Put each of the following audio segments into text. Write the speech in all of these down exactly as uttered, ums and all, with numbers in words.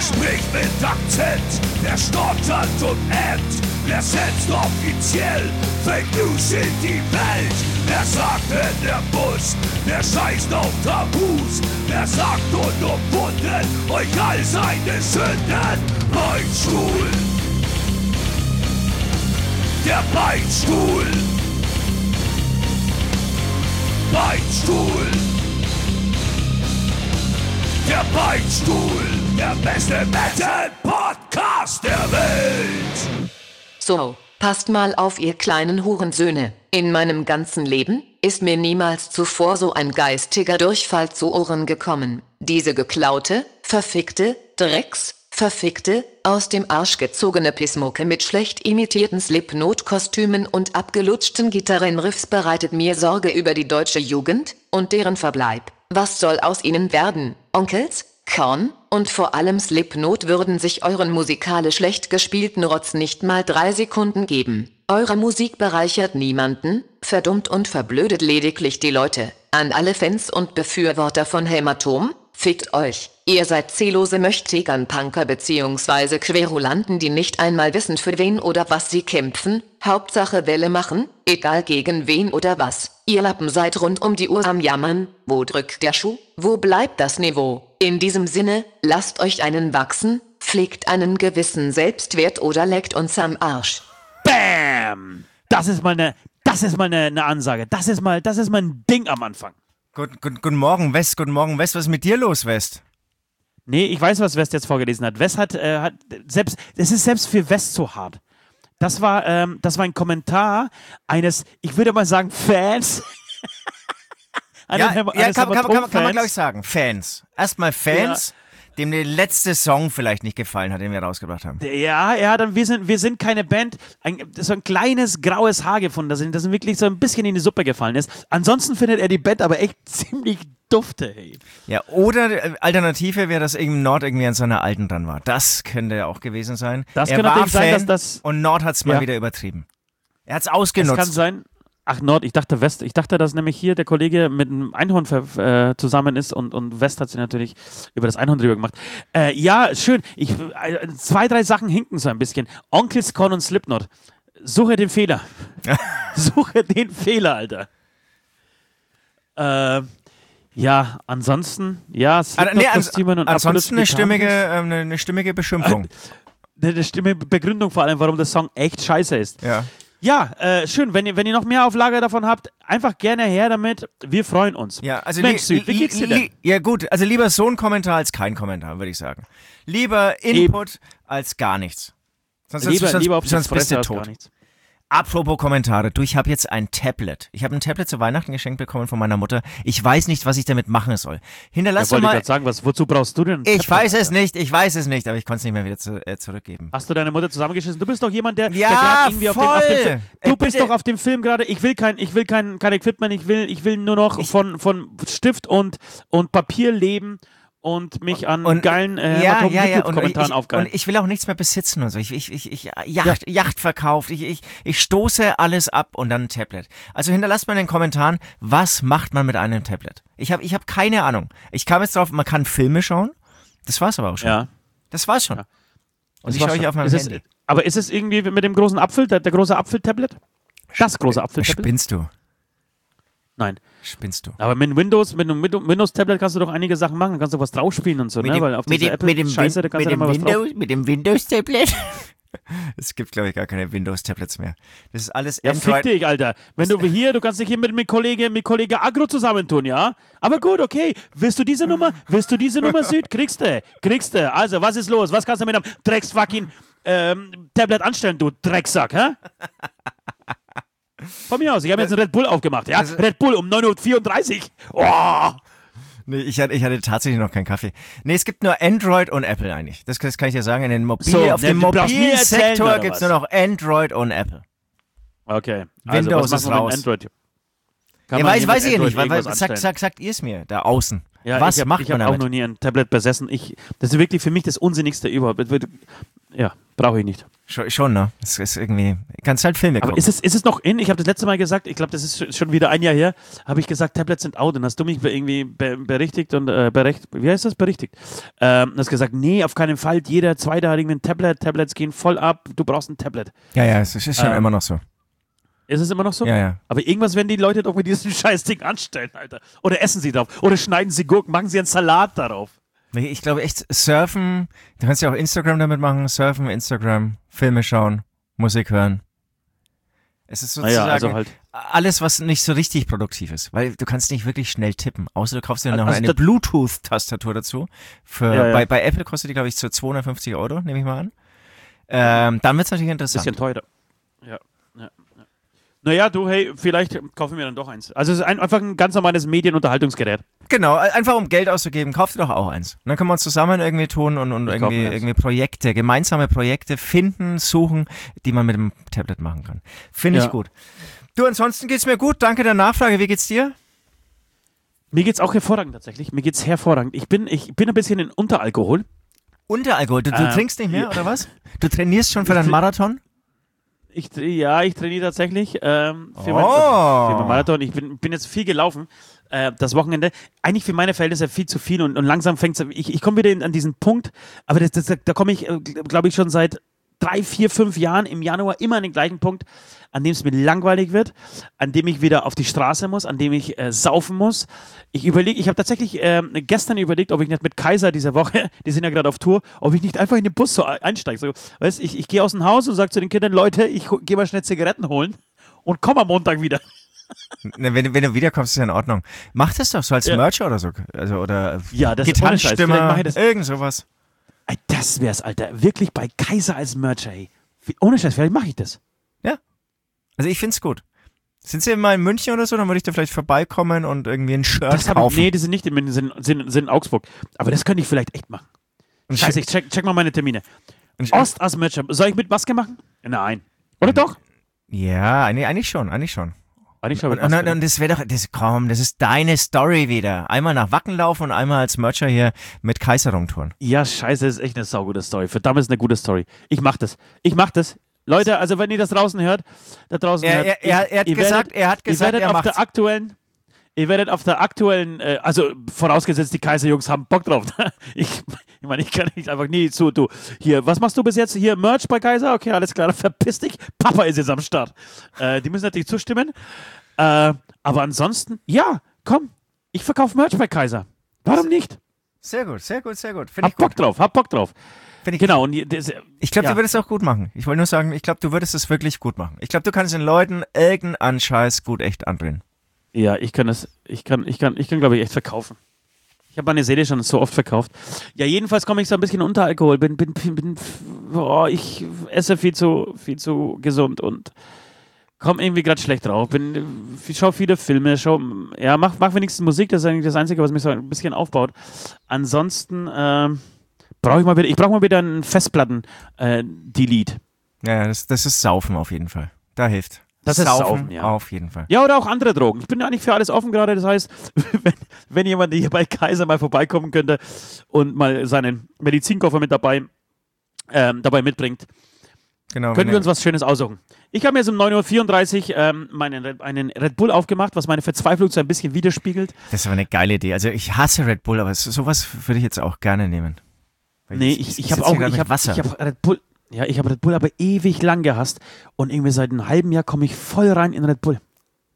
spricht mit Akzent, wer stottert und ämmt, wer setzt offiziell Fake News in die Welt. Wer sagt in der Bus, wer scheißt auf Tabus, wer sagt unumwunden euch all seine Sünden. Beinstuhl, der Beinstuhl, Beinstuhl, der Beinstuhl, der beste Metal-Podcast der Welt. So, passt mal auf, ihr kleinen Hurensöhne. In meinem ganzen Leben ist mir niemals zuvor so ein geistiger Durchfall zu Ohren gekommen. Diese geklaute, verfickte, Drecks, verfickte, aus dem Arsch gezogene Pissmucke mit schlecht imitierten Slipknot-Kostümen und abgelutschten Gitarrenriffs bereitet mir Sorge über die deutsche Jugend und deren Verbleib. Was soll aus ihnen werden? Onkels, Korn und vor allem Slipknot würden sich euren musikalisch schlecht gespielten Rotz nicht mal drei Sekunden geben. Eure Musik bereichert niemanden, verdummt und verblödet lediglich die Leute. An alle Fans und Befürworter von Hämatom, fickt euch. Ihr seid zählose Möchtegern-Punker bzw. Querulanten, die nicht einmal wissen, für wen oder was sie kämpfen. Hauptsache Welle machen, egal gegen wen oder was. Ihr Lappen seid rund um die Uhr am Jammern. Wo drückt der Schuh? Wo bleibt das Niveau? In diesem Sinne, lasst euch einen wachsen, pflegt einen gewissen Selbstwert oder leckt uns am Arsch. Bam! Das ist mal eine, das ist mal eine, eine Ansage. Das ist mal, das ist mal ein Ding am Anfang. Gut, gut, guten Morgen, West. Guten Morgen, West. Was ist mit dir los, West? Nee, ich weiß, was West jetzt vorgelesen hat. West hat, äh, hat selbst, es ist selbst für West so hart. Das war, ähm, das war ein Kommentar eines, ich würde mal sagen, Fans. ja, Hem- ja kann, kann, kann, kann man, glaube ich, sagen. Fans. Erstmal Fans, ja. Dem der letzte Song vielleicht nicht gefallen hat, den wir rausgebracht haben. Ja, ja, dann wir sind, wir sind keine Band. Ein, so ein kleines graues Haar gefunden, das, das wirklich so ein bisschen in die Suppe gefallen ist. Ansonsten findet er die Band aber echt ziemlich dufte, hey. Ja, oder Alternative wäre, dass eben Nord irgendwie an seiner Alten dran war. Das könnte ja auch gewesen sein. Das er könnte war natürlich Fan sein, dass das... Und Nord hat es mal ja. wieder übertrieben. Er hat es ausgenutzt. Das kann sein... Ach, Nord, ich dachte West. Ich dachte, dass nämlich hier der Kollege mit einem Einhorn äh, zusammen ist und, und West hat sich natürlich über das Einhorn drüber gemacht. Äh, ja, schön. Ich, äh, zwei, drei Sachen hinken so ein bisschen. Onkels, Korn und Slipknot. Suche den Fehler. Suche den Fehler, Alter. Äh, ja, ansonsten, ja, Slipknot-Kostüme nee, ans- und ansonsten eine stimmige, äh, eine, eine stimmige Beschimpfung. Eine, eine stimmige Begründung vor allem, warum der Song echt scheiße ist. Ja. Ja, äh, schön. Wenn ihr, wenn ihr noch mehr auf Lager davon habt, einfach gerne her damit. Wir freuen uns. Ja, also Mensch, li- Süd, wie geht's dir denn? Li- ja gut, also lieber so ein Kommentar als kein Kommentar, würde ich sagen. Lieber Input Eben. als gar nichts. Sonst, lieber, sonst, lieber auf sonst bist du als tot. Gar nichts. Apropos Kommentare, du, ich habe jetzt ein Tablet. Ich habe ein Tablet zu Weihnachten geschenkt bekommen von meiner Mutter. Ich weiß nicht, was ich damit machen soll. Hinterlass ja, doch mal... Ich wollte sagen, was, wozu brauchst du denn ein Ich Tablet, weiß es Alter? nicht, ich weiß es nicht, aber ich konnte es nicht mehr wieder zu, äh, zurückgeben. Hast du deine Mutter zusammengeschissen? Du bist doch jemand, der, ja, der gerade irgendwie voll. auf dem, auf dem Du äh, bist bitte. doch auf dem Film gerade, ich will kein, ich will kein, kein Equipment, ich will, ich will nur noch ich, von, von Stift und, und Papier leben und mich an und, geilen äh, ja, ja, ja. Kommentaren und aufgeilen. Und ich will auch nichts mehr besitzen und so. Ich, ich, ich, ich Yacht, ja. Yacht verkauft, ich, ich, ich stoße alles ab und dann ein Tablet. Also hinterlasst mal in den Kommentaren, was macht man mit einem Tablet? Ich habe ich hab keine Ahnung. Ich kam jetzt drauf, man kann Filme schauen. Das war's aber auch schon. Ja. Das war's schon. Ja. Und das ich schaue ich auf meinem ist Handy. Es, aber ist es irgendwie mit dem großen Apfel, der, der große Apfel-Tablet? Das große Apfel-Tablet? Spinnst du? Nein. Spinnst du? Aber mit Windows, mit einem Windows-Tablet kannst du doch einige Sachen machen. Da kannst du was draufspielen und so, mit ne? Dem, Weil auf mit, dieser dem, mit dem, Apple-Scheiße, da kannst mit du dann mal was Windows, drauf. mit dem Windows-Tablet? Es gibt, glaube ich, gar keine Windows-Tablets mehr. Das ist alles Ja, Android. fick dich, Alter. Wenn du hier, du kannst dich hier mit, mit Kollege, mit Kollege Agro zusammentun, ja? Aber gut, okay. Willst du diese Nummer? Willst du diese Nummer, Süd? Kriegst du. Kriegst du. Also, was ist los? Was kannst du mit einem Drecks-fucking ähm, Tablet anstellen, du Drecksack, hä? Von mir aus, ich habe jetzt einen Red Bull aufgemacht, ja? Red Bull um neun Uhr vierunddreißig. Oh! Nee, ich hatte, ich hatte tatsächlich noch keinen Kaffee. Nee, es gibt nur Android und Apple eigentlich. Das, das kann ich dir sagen. In den Mobil, so, auf ne, dem mobilen Sektor gibt es nur noch Android und Apple. Okay. Also, Windows was ist machen wir raus. mit Android? Kann ja, weiß, weiß ich nicht. Weil, weil, sagt sagt, sagt ihr es mir, da außen. Ja, was ich hab, macht ich man damit? Ich habe damit? auch noch nie ein Tablet besessen. Ich, das ist wirklich für mich das Unsinnigste überhaupt. ja, brauche ich nicht. Schon, schon, ne? Das ist irgendwie, kannst halt Filme gucken. Aber ist es, ist es noch in? Ich habe das letzte Mal gesagt, ich glaube, das ist schon wieder ein Jahr her, habe ich gesagt, Tablets sind out. Und hast du mich irgendwie be- berichtigt und äh, berecht, wie heißt das? Berichtigt. Ähm, hast gesagt, nee, auf keinen Fall, jeder Zweite hat irgendwie ein Tablet, Tablets gehen voll ab, du brauchst ein Tablet. Ja, ja, es ist schon ähm, immer noch so. Ist es immer noch so? Ja, ja. Aber irgendwas werden die Leute doch mit diesem scheiß Ding anstellen, Alter. Oder essen sie drauf. Oder schneiden sie Gurken, machen sie einen Salat darauf. Ich glaube echt, surfen, du kannst ja auch Instagram damit machen, surfen, Instagram, Filme schauen, Musik hören. Es ist sozusagen naja, also halt. alles, was nicht so richtig produktiv ist, weil du kannst nicht wirklich schnell tippen, außer du kaufst dir noch also eine Bluetooth-Tastatur dazu. Für, ja, ja. Bei, bei Apple kostet die, glaube ich, so zweihundertfünfzig Euro, nehme ich mal an. Ähm, dann wird es natürlich interessant. Bisschen teurer. Ja, ja. Naja, du, hey, vielleicht kaufen wir dann doch eins. Also es ist ein, einfach ein ganz normales Medienunterhaltungsgerät. Genau, einfach um Geld auszugeben, kauft ihr doch auch eins. Und dann können wir uns zusammen irgendwie tun und, und irgendwie, irgendwie Projekte, gemeinsame Projekte finden, suchen, die man mit dem Tablet machen kann. Finde ich ja. gut. Du, ansonsten geht's mir gut. Danke der Nachfrage. Wie geht's dir? Mir geht's auch hervorragend tatsächlich. Mir geht's hervorragend. Ich bin, ich bin ein bisschen in Unteralkohol. Unteralkohol? Du, du ähm, trinkst nicht mehr, ja. oder was? Du trainierst schon für deinen Marathon? Ich, ja, ich trainiere tatsächlich ähm, für, Oh. mein, für meinen Marathon. Ich bin, bin jetzt viel gelaufen, äh, das Wochenende. Eigentlich für meine Verhältnisse viel zu viel und, und langsam fängt es, ich, ich komme wieder in, an diesen Punkt, aber das, das, da komme ich, äh, glaube ich, schon seit drei, vier, fünf Jahren im Januar immer an den gleichen Punkt, an dem es mir langweilig wird, an dem ich wieder auf die Straße muss, an dem ich äh, saufen muss. Ich überlege, ich habe tatsächlich äh, gestern überlegt, ob ich nicht mit Kaiser diese Woche, die sind ja gerade auf Tour, ob ich nicht einfach in den Bus so einsteige. So, weißt, ich, ich gehe aus dem Haus und sage zu den Kindern, Leute, ich gehe mal schnell Zigaretten holen und komme am Montag wieder. Ne, wenn, wenn du wiederkommst, ist ja in Ordnung. Mach das doch so als Ja. Merch oder so. Also, oder Ja, das ist ohne Scheiß. Vielleicht mache Gitarrenstimmer, ich das. irgend sowas. Ey, das wär's, Alter. Wirklich bei Kaiser als Merch, ey. Wie, ohne Scheiß, vielleicht mache ich das. Ja. Also ich find's gut. Sind sie mal in München oder so? Dann würde ich da vielleicht vorbeikommen und irgendwie ein Shirt Das hab kaufen. ich, nee, die sind nicht in München, sind, sind, sind in Augsburg. Aber das könnte ich vielleicht echt machen. Ein Scheiße, Sch- ich check, check mal meine Termine. ein Sch- Ost als Merch. Soll ich mit Maske machen? Nein. Oder doch? Ja, eigentlich, eigentlich schon, eigentlich schon. Eigentlich schon Und, mit und, Maske. und das wäre doch, das, komm, das ist deine Story wieder. Einmal nach Wacken laufen und einmal als Mercher hier mit Kaiser rumtouren. Ja, scheiße, das ist echt eine saugute Story. Verdammt, ist eine gute Story. Ich mach das. Ich mach das. Leute, also wenn ihr das draußen hört, da draußen Er, hört, er, er, er hat ihr gesagt, werdet, er hat ihr gesagt, werdet er auf macht's. der aktuellen, ihr werdet auf der aktuellen, äh, also vorausgesetzt, die Kaiserjungs haben Bock drauf. ich ich meine, ich kann nicht einfach, nee, so, du, hier, was machst du bis jetzt? Hier, Merch bei Kaiser? Okay, alles klar, verpiss dich. Papa ist jetzt am Start. Äh, die müssen natürlich zustimmen. Äh, aber ansonsten, ja, komm, ich verkaufe Merch bei Kaiser. Warum nicht? Sehr gut, sehr gut, sehr gut. Finde ich Hab Bock gut. drauf, hab Bock drauf. Find ich Genau. Und die- das, Ich glaube, ja. du würdest es auch gut machen. Ich wollte nur sagen, ich glaube, du würdest es wirklich gut machen. Ich glaube, du kannst den Leuten irgendeinen Scheiß gut echt andrehen. Ja, ich kann das, ich kann, ich kann, ich kann, glaube ich, echt verkaufen. Ich habe meine Seele schon so oft verkauft. Ja, jedenfalls komme ich so ein bisschen unter Alkohol. Bin, bin, bin, bin oh, ich esse viel zu, viel zu gesund und komme irgendwie gerade schlecht drauf. Bin, ich schaue viele Filme, schau, ja, mach, mach wenigstens Musik. Das ist eigentlich das Einzige, was mich so ein bisschen aufbaut. Ansonsten ähm, brauche ich mal wieder, ich brauche mal wieder einen Festplatten-Delete. Ja, ja, das, das ist Saufen auf jeden Fall. Da hilft. Das ist Saufen, ja. Auf jeden Fall. Ja, oder auch andere Drogen. Ich bin ja eigentlich für alles offen gerade. Das heißt, wenn, wenn jemand hier bei Kaiser mal vorbeikommen könnte und mal seinen Medizinkoffer mit dabei, ähm, dabei mitbringt, Genau. können wenn wir uns er- was Schönes aussuchen. Ich habe mir jetzt um neun Uhr vierunddreißig ähm, meinen, Red- einen Red Bull aufgemacht, was meine Verzweiflung so ein bisschen widerspiegelt. Das ist aber eine geile Idee. Also ich hasse Red Bull, aber so- sowas würde ich jetzt auch gerne nehmen. Weil Nee, jetzt- ich, jetzt ich habe sitze auch gerade ich mit hab, Wasser. ich hab Red Bull. Ja, ich habe Red Bull aber ewig lang gehasst und irgendwie seit einem halben Jahr komme ich voll rein in Red Bull.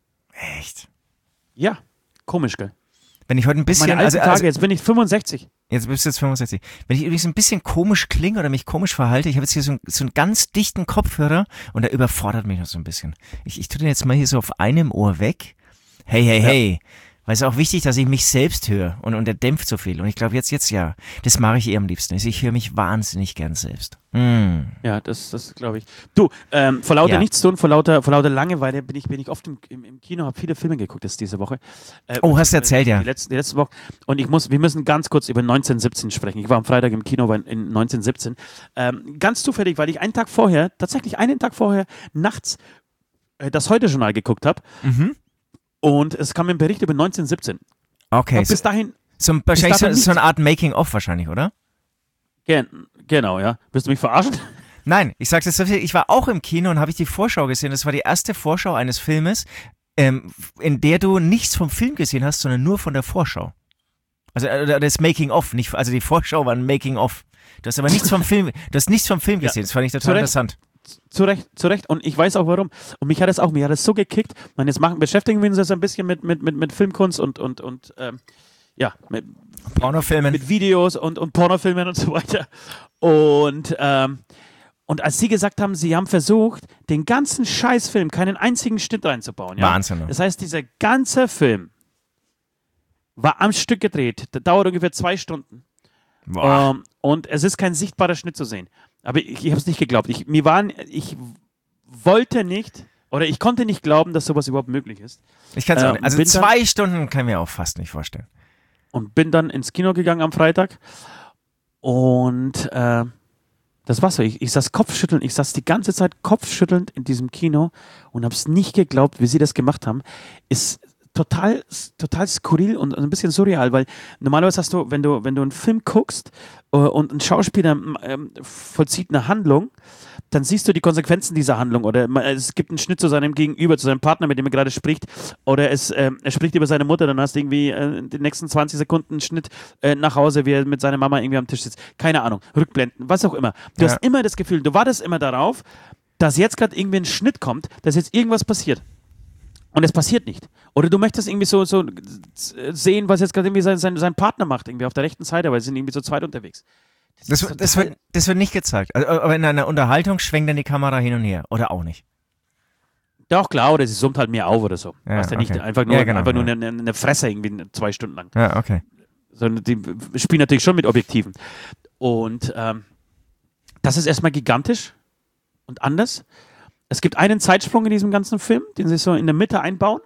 Echt? Ja, komisch, gell? Wenn ich heute ein bisschen, Meine alten also, Tage, also jetzt bin ich fünfundsechzig. jetzt bist du jetzt fünfundsechzig. Wenn ich übrigens ein bisschen komisch klinge oder mich komisch verhalte, ich habe jetzt hier so, einen- so einen ganz dichten Kopfhörer und der überfordert mich noch so ein bisschen. Ich, ich tue den jetzt mal hier so auf einem Ohr weg. Hey, hey, hey. Weil es ist auch wichtig, dass ich mich selbst höre und, und der dämpft so viel. Und ich glaube jetzt, jetzt ja, das mache ich eh am liebsten. Also ich höre mich wahnsinnig gern selbst. Mm. Ja, das, das glaube ich. Du, ähm, vor lauter Ja. Nichtstun, vor lauter, vor lauter Langeweile bin ich, bin ich oft im, im, im Kino, habe viele Filme geguckt jetzt diese Woche. Äh, Oh, hast du erzählt, ja. Die letzte, die letzte Woche. Und ich muss, wir müssen ganz kurz über neunzehnhundertsiebzehn sprechen. Ich war am Freitag im Kino bei- in neunzehnhundertsiebzehn. Ähm, ganz zufällig, weil ich einen Tag vorher, tatsächlich einen Tag vorher, nachts äh, das Heute-Journal geguckt habe. Mhm. Und es kam ein Bericht über neunzehnhundertsiebzehn. Okay, Hab so, bis dahin so, ein- wahrscheinlich so, dahin so eine nichts- Art Making-of wahrscheinlich, oder? Gen- genau, ja. Willst du mich verarschen? Nein, ich sag's jetzt so viel, ich war auch im Kino und habe ich die Vorschau gesehen. Das war die erste Vorschau eines Filmes, ähm, in der du nichts vom Film gesehen hast, sondern nur von der Vorschau. Also äh, das Making-of, nicht, also die Vorschau war ein Making-of. Du hast aber nichts vom Film, du hast nichts vom Film gesehen. Ja, das fand ich total interessant. Zu Recht, zu Recht. Und ich weiß auch warum. Und mich hat es auch, mich hat es so gekickt. Man, jetzt machen, beschäftigen wir uns jetzt ein bisschen mit, mit, mit, mit Filmkunst und, und, und ähm, ja, mit Pornofilmen. Mit Videos und, und Pornofilmen und so weiter. Und, ähm, und als sie gesagt haben, sie haben versucht, den ganzen Scheißfilm, keinen einzigen Schnitt reinzubauen. Ja? Wahnsinn. Das heißt, dieser ganze Film war am Stück gedreht. Das dauert ungefähr zwei Stunden. Ähm, und es ist kein sichtbarer Schnitt zu sehen. Aber ich, ich habe es nicht geglaubt. Ich, mir waren, ich wollte nicht, oder ich konnte nicht glauben, dass sowas überhaupt möglich ist. Ich kann es auch nicht. Also zwei dann, Stunden kann ich mir auch fast nicht vorstellen. Und bin dann ins Kino gegangen am Freitag. Und äh, das war's so. Ich, ich saß kopfschüttelnd, ich saß die ganze Zeit kopfschüttelnd in diesem Kino und habe es nicht geglaubt, wie sie das gemacht haben. Ist total, total skurril und ein bisschen surreal, weil normalerweise hast du, wenn du, wenn du einen Film guckst uh, und ein Schauspieler ähm, vollzieht eine Handlung, dann siehst du die Konsequenzen dieser Handlung oder es gibt einen Schnitt zu seinem Gegenüber, zu seinem Partner, mit dem er gerade spricht, oder es, ähm, er spricht über seine Mutter, dann hast du irgendwie äh, in den nächsten zwanzig Sekunden einen Schnitt äh, nach Hause, wie er mit seiner Mama irgendwie am Tisch sitzt. Keine Ahnung, Rückblenden, was auch immer. Du ja. hast immer das Gefühl, du wartest immer darauf, dass jetzt gerade irgendwie ein Schnitt kommt, dass jetzt irgendwas passiert. Und es passiert nicht. Oder du möchtest irgendwie so, so sehen, was jetzt gerade irgendwie sein, sein, sein Partner macht, irgendwie auf der rechten Seite, weil sie sind irgendwie so zweit unterwegs. Das, das, das, wird, das wird nicht gezeigt. Also, aber in einer Unterhaltung schwenkt dann die Kamera hin und her. Oder auch nicht. Doch, klar, oder sie zoomt halt mehr auf oder so. Ja, weißt du, okay. nicht einfach nur, ja, genau, einfach ja. nur eine, eine Fresse irgendwie zwei Stunden lang. Ja, okay. Sondern die spielen natürlich schon mit Objektiven. Und ähm, das ist erstmal gigantisch und anders. Es gibt einen Zeitsprung in diesem ganzen Film, den sie so in der Mitte einbauen.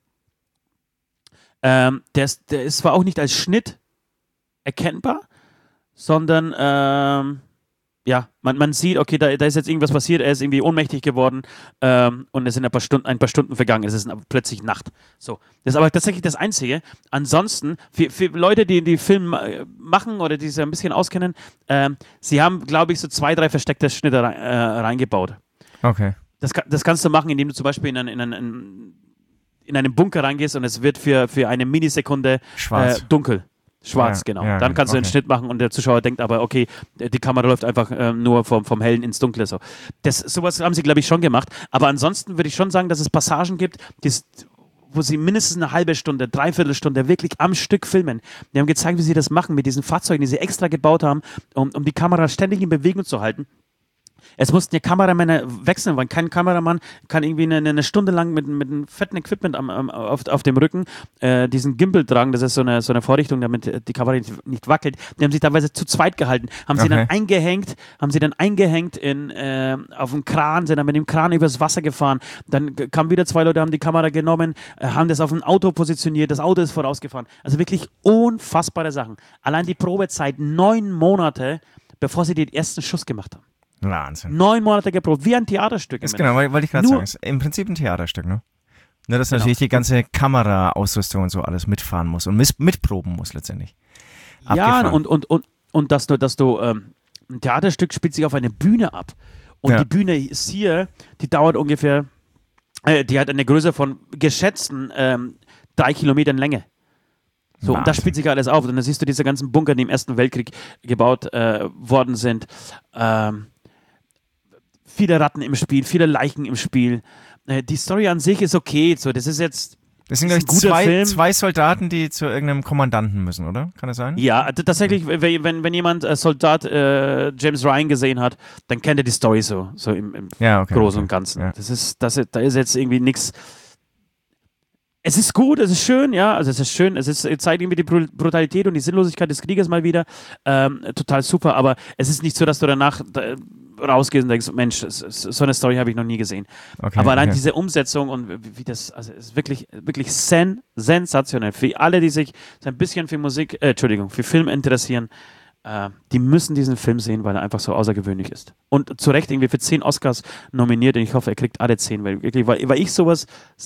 Ähm, der, ist, der ist zwar auch nicht als Schnitt erkennbar, sondern ähm, ja, man, man sieht, okay, da, da ist jetzt irgendwas passiert, er ist irgendwie ohnmächtig geworden ähm, und es sind ein paar Stunden, ein paar Stunden vergangen, es ist plötzlich Nacht. So, das ist aber tatsächlich das Einzige. Ansonsten, für, für Leute, die die Film machen oder die sich ein bisschen auskennen, ähm, sie haben, glaube ich, so zwei, drei versteckte Schnitte rein, äh, reingebaut. Okay. Das, das kannst du machen, indem du zum Beispiel in, einen, in, einen, in einen Bunker reingehst und es wird für, für eine Millisekunde äh, dunkel. Schwarz, ja, genau. Ja, Dann kannst okay. du einen Schnitt machen und der Zuschauer denkt aber, okay, die Kamera läuft einfach äh, nur vom, vom Hellen ins Dunkle. So. Das, sowas haben sie, glaube ich, schon gemacht. Aber ansonsten würde ich schon sagen, dass es Passagen gibt, die, wo sie mindestens eine halbe Stunde, dreiviertel Stunde wirklich am Stück filmen. Die haben gezeigt, wie sie das machen mit diesen Fahrzeugen, die sie extra gebaut haben, um, um die Kamera ständig in Bewegung zu halten. Es mussten ja Kameramänner wechseln, weil kein Kameramann kann irgendwie eine, eine Stunde lang mit, mit einem fetten Equipment am, am, auf, auf dem Rücken äh, diesen Gimbal tragen. Das ist so eine, so eine Vorrichtung, damit die Kamera nicht, nicht wackelt. Die haben sich teilweise zu zweit gehalten, haben okay. sie dann eingehängt, haben sie dann eingehängt in, äh, auf dem Kran, sind dann mit dem Kran übers Wasser gefahren. Dann kamen wieder zwei Leute, haben die Kamera genommen, äh, haben das auf ein Auto positioniert, das Auto ist vorausgefahren. Also wirklich unfassbare Sachen. Allein die Probezeit neun Monate, bevor sie den ersten Schuss gemacht haben. Wahnsinn. Neun Monate geprobt, wie ein Theaterstück. Ist genau, wollte ich gerade sagen. Ist im Prinzip ein Theaterstück, ne? Nur, dass genau. natürlich die ganze Kameraausrüstung und so alles mitfahren muss und mis- mitproben muss letztendlich. Abgefahren. Ja, und, und, und, und dass du, dass du ähm, ein Theaterstück spielt sich auf eine Bühne ab. Und ja. die Bühne ist hier, die dauert ungefähr, äh, die hat eine Größe von geschätzten ähm, drei Kilometern Länge. So, Wahnsinn. Und da spielt sich alles auf. Und dann siehst du diese ganzen Bunker, die im Ersten Weltkrieg gebaut äh, worden sind. Ähm, viele Ratten im Spiel, viele Leichen im Spiel. Äh, die Story an sich ist okay. So, das ist jetzt Das sind, glaube ich, zwei, zwei Soldaten, die zu irgendeinem Kommandanten müssen, oder? Kann das sein? Ja, t- tatsächlich, wenn, wenn jemand äh, Soldat äh, James Ryan gesehen hat, dann kennt er die Story so, so im, im ja, okay, Großen okay. und Ganzen. Ja. Das ist, das, da ist jetzt irgendwie nichts. Es ist gut, es ist schön, ja, also es ist schön, es, ist, es zeigt irgendwie die Brutalität und die Sinnlosigkeit des Krieges mal wieder. Ähm, total super, aber es ist nicht so, dass du danach da rausgehst und denkst, Mensch, so eine Story habe ich noch nie gesehen. Okay, aber allein okay. diese Umsetzung und wie das, also es ist wirklich, wirklich sen- sensationell. Für alle, die sich so ein bisschen für Musik, äh, Entschuldigung, für Film interessieren, äh, die müssen diesen Film sehen, weil er einfach so außergewöhnlich ist. Und zu Recht irgendwie für zehn Oscars nominiert und ich hoffe, er kriegt alle zehn, weil wirklich, weil, weil ich sowas seit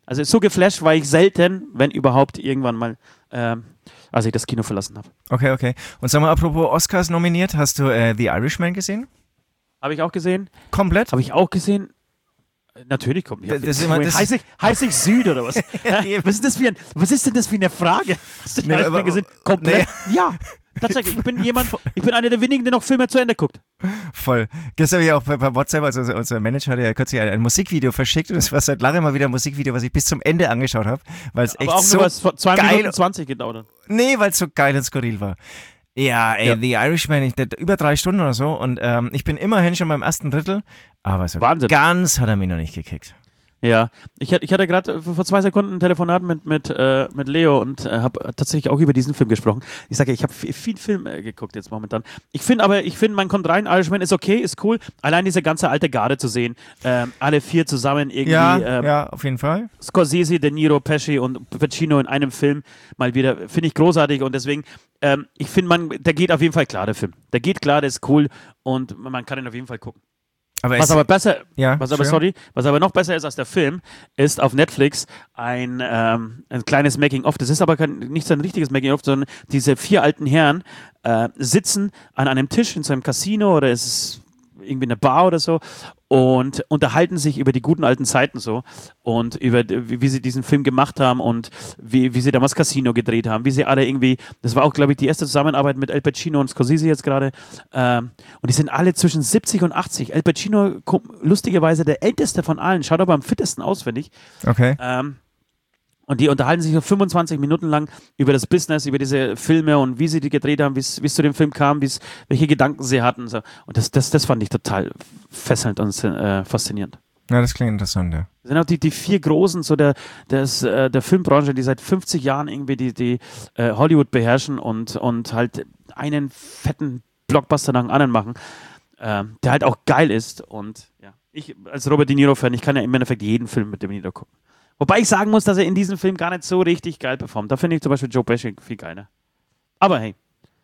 Also so geflasht war ich selten, wenn überhaupt irgendwann mal, ähm, als ich das Kino verlassen habe. Okay, okay. Und sag mal, apropos Oscars nominiert, hast du äh, The Irishman gesehen? Habe ich auch gesehen. Komplett? Habe ich auch gesehen. Natürlich kommt ja, das ist immer, das heiß, ich, heiß ich Süd oder was? ja, was, ist das für ein, was ist denn das für eine Frage? Hast du nee, aber, gesehen? Komplett? Nee. Ja, tatsächlich. Ich bin jemand, ich bin einer der wenigen, der noch Filme zu Ende guckt. Voll. Gestern habe ich auch bei, bei WhatsApp, also unser Manager hat ja kürzlich ein, ein Musikvideo verschickt und das war seit langem mal wieder ein Musikvideo, was ich bis zum Ende angeschaut habe, weil es ja, echt auch so nur, was zwei geil Minuten zwanzig gedauert hat. Nee, weil es so geil und skurril war. Ja, ey, ja. The Irishman, ich, der, über drei Stunden oder so und ähm, ich bin immerhin schon beim ersten Drittel, aber so Wahnsinn. Ganz hat er mich noch nicht gekickt. Ja, ich, ich hatte gerade vor zwei Sekunden ein Telefonat mit, mit, äh, mit Leo und äh, habe tatsächlich auch über diesen Film gesprochen. Ich sage, ich habe viel, viel Film äh, geguckt jetzt momentan. Ich finde aber, ich finde, man kommt rein, Irishman ist okay, ist cool. Allein diese ganze alte Garde zu sehen, äh, alle vier zusammen irgendwie. Ja, äh, ja, auf jeden Fall. Scorsese, De Niro, Pesci und Pacino in einem Film mal wieder, finde ich großartig und deswegen, ähm, ich finde, man, der geht auf jeden Fall klar, der Film. Der geht klar, der ist cool und man kann ihn auf jeden Fall gucken. Aber was aber besser, ja, was aber sorry, was aber noch besser ist als der Film, ist auf Netflix ein, ähm, ein kleines Making-of. Das ist aber kein, nicht so ein richtiges Making-of, sondern diese vier alten Herren äh, sitzen an einem Tisch in so einem Casino oder es ist irgendwie eine Bar oder so und unterhalten sich über die guten alten Zeiten so und über wie, wie sie diesen Film gemacht haben und wie, wie sie damals Casino gedreht haben, wie sie alle irgendwie, das war auch glaube ich die erste Zusammenarbeit mit Al Pacino und Scorsese jetzt gerade ähm, und die sind alle zwischen siebzig und achtzig. Al Pacino, lustigerweise der älteste von allen, schaut aber am fittesten aus, finde ich. Okay. Ähm, Und die unterhalten sich so fünfundzwanzig Minuten lang über das Business, über diese Filme und wie sie die gedreht haben, wie es zu dem Film kam, welche Gedanken sie hatten. So. Und das, das, das fand ich total fesselnd und äh, faszinierend. Ja, das klingt interessant, ja. Das sind auch die, die vier Großen so der, des, äh, der Filmbranche, die seit fünfzig Jahren irgendwie die, die äh, Hollywood beherrschen und, und halt einen fetten Blockbuster nach dem anderen machen, äh, der halt auch geil ist. Und ja, ich als Robert De Niro-Fan, ich kann ja im Endeffekt jeden Film mit De Niro gucken. Wobei ich sagen muss, dass er in diesem Film gar nicht so richtig geil performt. Da finde ich zum Beispiel Joe Pesci viel geiler. Aber hey.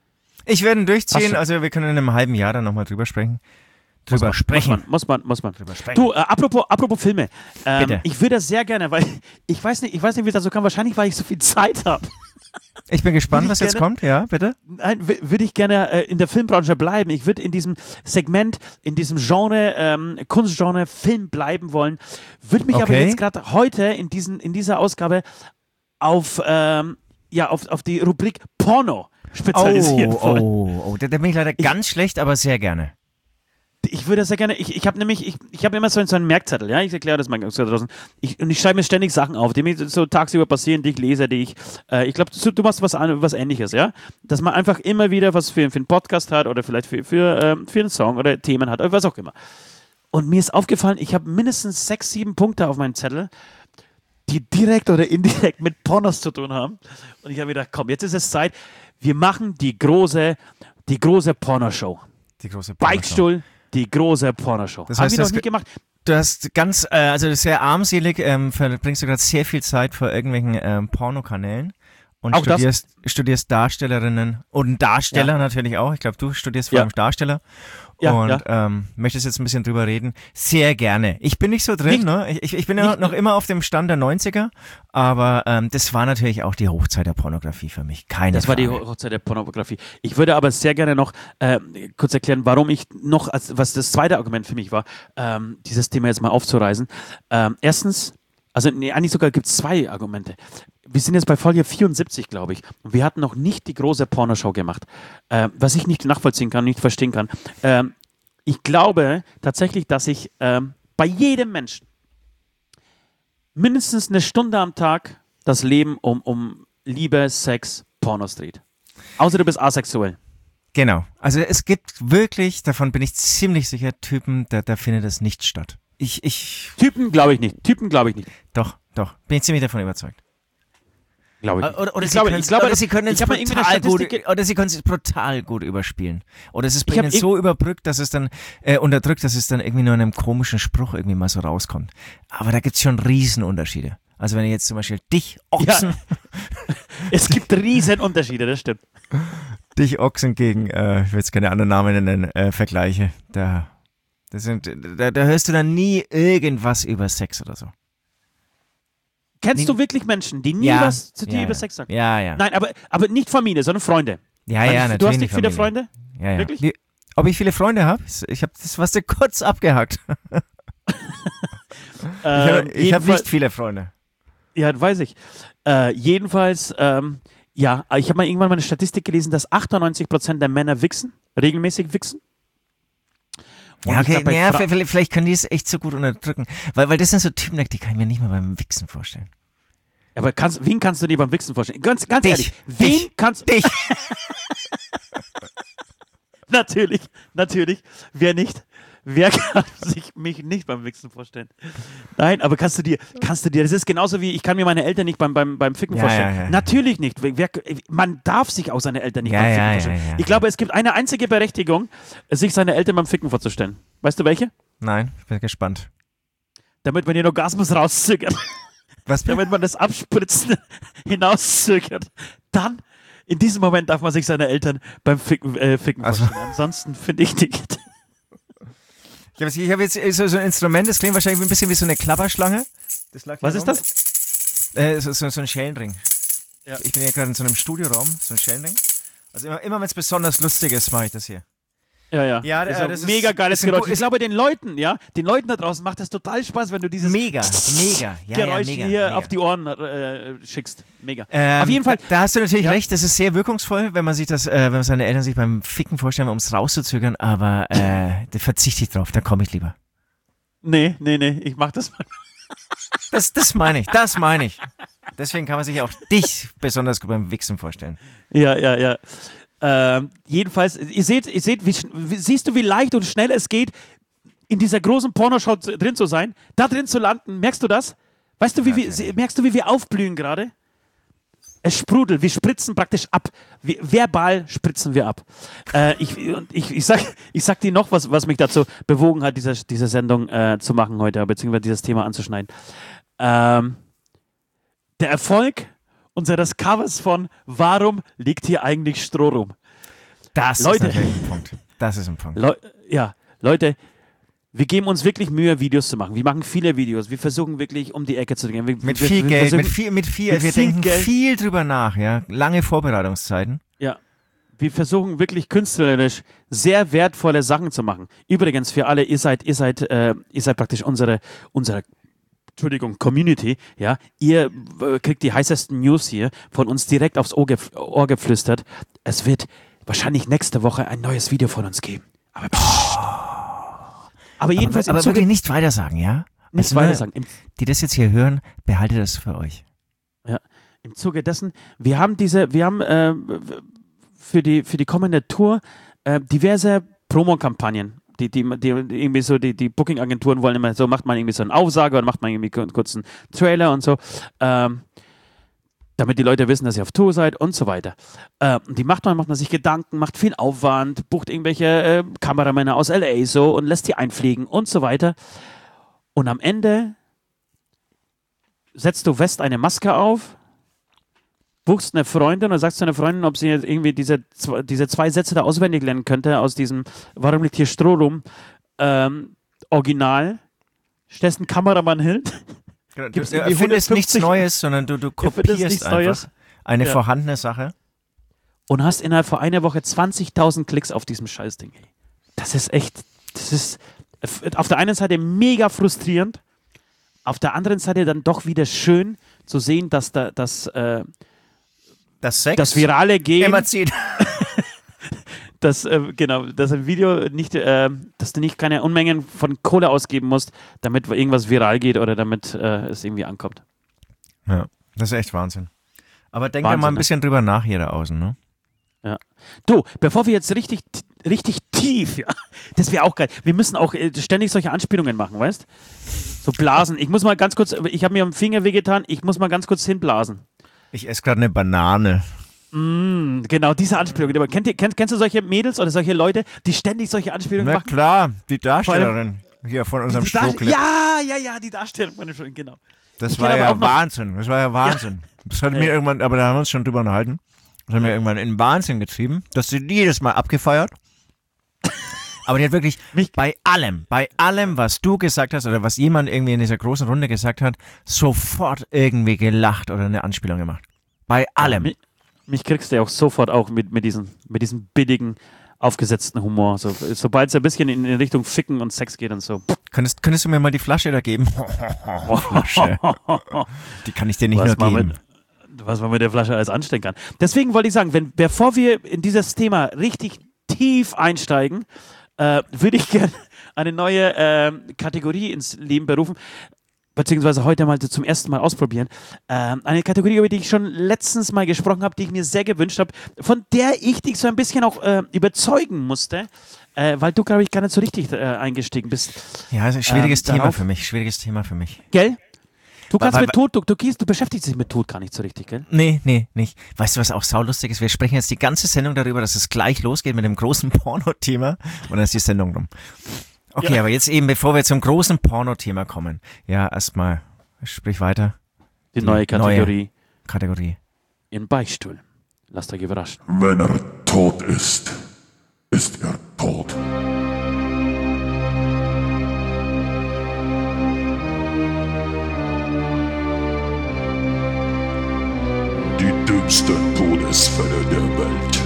Ich werde ihn durchziehen, also wir können in einem halben Jahr dann nochmal drüber sprechen. Drüber muss man, sprechen. Muss man, muss man, muss man. Drüber sprechen. Du, äh, apropos, apropos Filme. Ähm, Bitte. Ich würde das sehr gerne, weil ich weiß nicht, ich weiß nicht, wie das so kann. Wahrscheinlich, weil ich so viel Zeit habe. Ich bin gespannt, was jetzt kommt. Ja, bitte. Nein, würde ich gerne äh, in der Filmbranche bleiben. Ich würde in diesem Segment, in diesem Genre, ähm, Kunstgenre Film bleiben wollen. Würde mich okay. aber jetzt gerade heute in, diesen, in dieser Ausgabe auf, ähm, ja, auf, auf die Rubrik Porno spezialisieren oh, wollen. Oh, oh, da bin ich leider ich, ganz schlecht, aber sehr gerne. Ich würde sehr gerne, ich, ich habe nämlich, ich, ich habe immer so, so einen Merkzettel, ja, ich erkläre das mal ganz draußen. Ich, und ich schreibe mir ständig Sachen auf, die mir so tagsüber passieren, die ich lese, die ich, äh, ich glaube, du, du machst was, was Ähnliches, ja, dass man einfach immer wieder was für, für einen Podcast hat oder vielleicht für, für, ähm, für einen Song oder Themen hat oder was auch immer. Und mir ist aufgefallen, ich habe mindestens sechs, sieben Punkte auf meinem Zettel, die direkt oder indirekt mit Pornos zu tun haben. Und ich habe gedacht, komm, jetzt ist es Zeit, wir machen die große, die große Pornoshow. Die große Pornoshow. Beichtstuhl. Die große Pornoshow. Das heißt, haben wir noch nie gemacht. Du hast ganz, äh, also sehr armselig, ähm, verbringst du gerade sehr viel Zeit vor irgendwelchen ähm, Pornokanälen und auch studierst, studierst Darstellerinnen und Darsteller ja. natürlich auch. Ich glaube, du studierst vor ja. allem Darsteller ja, und ja. Ähm, möchtest jetzt ein bisschen drüber reden. Sehr gerne. Ich bin nicht so drin, nicht, ne? Ich, ich bin ja noch immer auf dem Stand der neunziger, aber ähm, das war natürlich auch die Hochzeit der Pornografie für mich. Keine Das Frage. war die Hochzeit der Pornografie. Ich würde aber sehr gerne noch äh, kurz erklären, warum ich noch, als, was das zweite Argument für mich war, ähm, dieses Thema jetzt mal aufzureißen. Ähm, erstens, also nee, eigentlich sogar gibt es zwei Argumente. Wir sind jetzt bei Folge vierundsiebzig, glaube ich. Und wir hatten noch nicht die große Pornoshow gemacht. Äh, was ich nicht nachvollziehen kann, nicht verstehen kann. Ähm, ich glaube tatsächlich, dass ich ähm, bei jedem Menschen mindestens eine Stunde am Tag das Leben um, um Liebe, Sex, Pornos dreht. Außer du bist asexuell. Genau. Also es gibt wirklich, davon bin ich ziemlich sicher, Typen, da, da findet es nicht statt. Ich, ich. Typen glaube ich nicht. Typen glaube ich nicht. Doch, doch. Bin ich ziemlich davon überzeugt. Glaube ich. Oder, oder, ich sie glaube, können, ich glaube, oder sie können es ich brutal gut, oder sie können es brutal gut überspielen. Oder es ist bei ihnen so überbrückt, dass es dann, äh, unterdrückt, dass es dann irgendwie nur in einem komischen Spruch irgendwie mal so rauskommt. Aber da gibt es schon Riesenunterschiede. Also wenn ihr jetzt zum Beispiel dich Ochsen. Ja. Es gibt Riesenunterschiede, das stimmt. Dich Ochsen gegen, äh, ich will jetzt keine anderen Namen nennen, äh, Vergleiche. Da, das sind, da, da hörst du dann nie irgendwas über Sex oder so. Kennst Nee. du wirklich Menschen, die nie Ja. was zu dir Ja, über ja. Sex sagen? Ja, ja. Nein, aber, aber nicht Familie, sondern Freunde. Ja, Weil ja, ich- natürlich. Du hast nicht viele Familie. Freunde? Ja, ja. Wirklich? Wie, ob ich viele Freunde habe? Ich habe das, was du kurz abgehakt. Ich habe Ähm, hab jedenfalls- nicht viele Freunde. Ja, weiß ich. Äh, jedenfalls, ähm, ja, ich habe mal irgendwann mal eine Statistik gelesen, dass achtundneunzig Prozent der Männer wichsen, regelmäßig wichsen. Und Ja, ich okay, glaub, bei ja, Fra- vielleicht, vielleicht können die es echt so gut unterdrücken. Weil, weil das sind so Typen, die kann ich mir nicht mal beim Wichsen vorstellen. aber kannst, wen kannst du dir beim Wichsen vorstellen? Ganz, ganz Dich. ehrlich, wen Dich. kannst Dich. Natürlich, natürlich. Wer nicht? Wer kann sich mich nicht beim Wichsen vorstellen? Nein, aber kannst du dir, kannst du dir, das ist genauso wie, ich kann mir meine Eltern nicht beim, beim, beim Ficken Ja, vorstellen. ja, ja. Natürlich nicht. Wer, man darf sich auch seine Eltern nicht Ja, beim Ficken ja, ja, vorstellen. ja, ich ja. glaube, es gibt eine einzige Berechtigung, sich seine Eltern beim Ficken vorzustellen. Weißt du welche? Nein, ich bin gespannt. Damit man den Orgasmus rauszögert. Was Damit man das Abspritzen hinauszögert. Dann, in diesem Moment darf man sich seine Eltern beim Ficken, äh, Ficken Also- vorstellen. Ansonsten finde ich nicht. Ich habe jetzt, ich hab jetzt so, so ein Instrument, das klingt wahrscheinlich ein bisschen wie so eine Klapperschlange. Das lag Was hier ist rum. das? Äh, so, so, so ein Schellenring. Ja. Ich bin ja gerade in so einem Studioraum, so ein Schellenring. Also immer, immer wenn es besonders lustig ist, mache ich das hier. Ja, ja. Ja, das ist äh, ein das ist- mega geiles ist ein Geräusch. gu- Ich glaube, den Leuten, ja, den Leuten da draußen macht das total Spaß, wenn du dieses Mega, mega. Ja, Geräusch ja, mega, hier mega. auf die Ohren äh, schickst. Mega. Ähm, auf jeden Fall. Da, da hast du natürlich Ja. recht, das ist sehr wirkungsvoll, wenn man sich das, äh, wenn man seine Eltern sich beim Ficken vorstellen, um es rauszuzögern, aber äh, da verzichte ich drauf, da komme ich lieber. Nee, nee, nee, ich mach das mal. Das, das meine ich, das meine ich. Deswegen kann man sich auch dich besonders gut beim Wichsen vorstellen. Ja, ja, ja. Ähm, jedenfalls, ihr seht, ihr seht, wie, sch- wie, siehst du, wie leicht und schnell es geht, in dieser großen Pornoshow zu- drin zu sein, da drin zu landen. Merkst du das? Weißt du, wie wir, sie- merkst du, wie wir aufblühen gerade? Es sprudelt, wir spritzen praktisch ab. Wir, verbal spritzen wir ab. Äh, ich, und ich, ich, sag, ich sag dir noch was, was mich dazu bewogen hat, diese, diese Sendung äh, zu machen heute, beziehungsweise dieses Thema anzuschneiden. Ähm, der Erfolg unseres Covers von Warum liegt hier eigentlich Stroh rum? Das Leute. ist natürlich ein Punkt. Das ist ein Punkt. Leu ja, Leute, wir geben uns wirklich Mühe, Videos zu machen. Wir machen viele Videos. Wir versuchen wirklich um die Ecke zu gehen. Wir, Mit wir, viel wir Geld, versuchen- mit viel, mit viel, mit wir viel denken Geld. viel drüber nach, ja. Lange Vorbereitungszeiten. Ja, wir versuchen wirklich künstlerisch sehr wertvolle Sachen zu machen. Übrigens für alle, ihr seid, ihr seid, äh, ihr seid praktisch unsere, unsere Entschuldigung, Community, ja, ihr äh, kriegt die heißesten News hier von uns direkt aufs Ohr, gef Ohr geflüstert. Es wird wahrscheinlich nächste Woche ein neues Video von uns geben. Aber, aber jedenfalls aber im wirklich Zuge, nicht weiter sagen, ja? nicht Also, weiter ne, sagen. Im, Die das jetzt hier hören, behaltet das für euch. ja, im Zuge dessen, wir haben diese, wir haben äh, für die für die kommende Tour äh, diverse Promo-Kampagnen. Die, die, die irgendwie so, die, die Booking-Agenturen wollen immer so, macht man irgendwie so eine Aussage oder macht man irgendwie kur- kurz einen Trailer und so, ähm, damit die Leute wissen, dass ihr auf Tour seid und so weiter. Äh, die macht man, macht man sich Gedanken, macht viel Aufwand, bucht irgendwelche äh, Kameramänner aus L A so und lässt die einfliegen und so weiter. Und am Ende setzt du West eine Maske auf, buchst eine Freundin und sagst zu einer Freundin, ob sie jetzt irgendwie diese, zw- diese zwei Sätze da auswendig lernen könnte aus diesem Warum liegt hier Stroh rum? Ähm, Original, stellst einen Kameramann hin. Du, Gibt's du irgendwie erfindest nichts hundertfünfzig Neues, sondern du, du findest kopierst nichts einfach Neues. eine Ja. vorhandene Sache. Und hast innerhalb von einer Woche zwanzigtausend Klicks auf diesem Scheißding. Ey. Das ist echt, das ist f- auf der einen Seite mega frustrierend, auf der anderen Seite dann doch wieder schön zu sehen, dass da, dass, äh, Das Sex das virale Gehen, immer zieht. dass, äh, genau, dass ein Video nicht, äh, dass du nicht keine Unmengen von Kohle ausgeben musst, damit irgendwas viral geht oder damit äh, es irgendwie ankommt. Ja, das ist echt Wahnsinn. Aber denk da Wahnsinn, mal ein ne? bisschen drüber nach hier da außen, ne? Ja. Du, bevor wir jetzt richtig, richtig tief, ja, das wäre auch geil. Wir müssen auch äh, ständig solche Anspielungen machen, weißt? So blasen. Ich muss mal ganz kurz, ich habe mir am Finger wehgetan, ich muss mal ganz kurz hinblasen. Ich esse gerade eine Banane. Mm, genau, diese Anspielung. Aber kennt ihr, kennt, kennst du solche Mädels oder solche Leute, die ständig solche Anspielungen Na machen? klar, die Darstellerin hier von unserem Die Dar- Strohclip. ja, ja, ja, die Darstellung, meine Freundin, genau. Das Ich war kenn aber ja auch noch- Wahnsinn. Das war ja Wahnsinn. Das hat mir Ja. irgendwann, aber da haben wir uns schon drüber unterhalten. Das hat mir irgendwann in den Wahnsinn getrieben. Das sind jedes Mal abgefeiert. Aber die hat wirklich Mich- bei allem, bei allem, was du gesagt hast oder was jemand irgendwie in dieser großen Runde gesagt hat, sofort irgendwie gelacht oder eine Anspielung gemacht. Bei allem. Mich, mich kriegst du ja auch sofort auch mit, mit, diesem, mit diesem billigen, aufgesetzten Humor. So, sobald es ein bisschen in, in Richtung Ficken und Sex geht und so. Könntest, könntest du mir mal die Flasche da geben? Flasche. Die kann ich dir nicht was, nur man geben. mit, was man mit der Flasche alles anstellen kann. Deswegen wollte ich sagen, wenn, bevor wir in dieses Thema richtig tief einsteigen, äh, würde ich gerne eine neue äh, Kategorie ins Leben berufen, beziehungsweise heute mal zum ersten Mal ausprobieren. Ähm, eine Kategorie, über die ich schon letztens mal gesprochen habe, die ich mir sehr gewünscht habe, von der ich dich so ein bisschen auch äh, überzeugen musste, äh, weil du, glaube ich, gar nicht so richtig äh, eingestiegen bist. Ja, also schwieriges Ähm, Thema darauf- für mich, schwieriges Thema für mich. Gell? Du kannst Weil- mit Tod, du, du, gehst, du beschäftigst dich mit Tod gar nicht so richtig, gell? Nee, nee, nicht. Weißt du, was auch saulustig ist? Wir sprechen jetzt die ganze Sendung darüber, dass es gleich losgeht mit dem großen Porno-Thema und dann ist die Sendung rum. Okay, Ja. aber jetzt eben, bevor wir zum großen Porno-Thema kommen, ja, erstmal, sprich weiter, Die, Die neue Kategorie Kategorie. in Beichtstuhl. Lasst euch überraschen. Wenn er tot ist, ist er tot. Die dümmsten Todesfälle der Welt.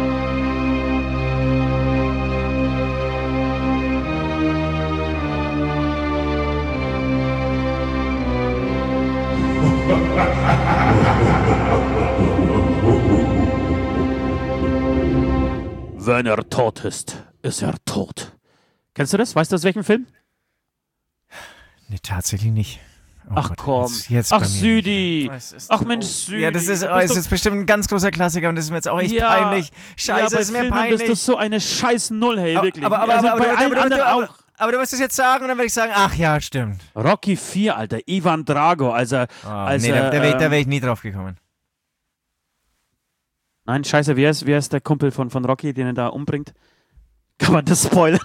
Wenn er tot ist, ist er tot. Kennst du das? Weißt du aus welchem Film? Nee, tatsächlich nicht. Oh Ach Gott, komm. jetzt- jetzt Ach bei mir. Südi. Es ist- Ach Mensch Südi. Ja, das ist, Du oh, bist ist doch- jetzt bestimmt ein ganz großer Klassiker und das ist mir jetzt auch echt Ja. peinlich. Scheiße, ja, bei ist mir Filmen peinlich. bist du so eine scheiß Null, hey, wirklich. Aber, aber, also aber, bei aber, allen aber, anderen aber, aber, auch. aber du musst es jetzt sagen und dann werde ich sagen, ach ja, stimmt. Rocky vier, Alter. Ivan Drago, also... Oh, also nee, da, da wäre ähm, da wär ich nie drauf gekommen. Nein, scheiße, wer ist, wer ist der Kumpel von, von Rocky, den er da umbringt? Kann man das spoilern?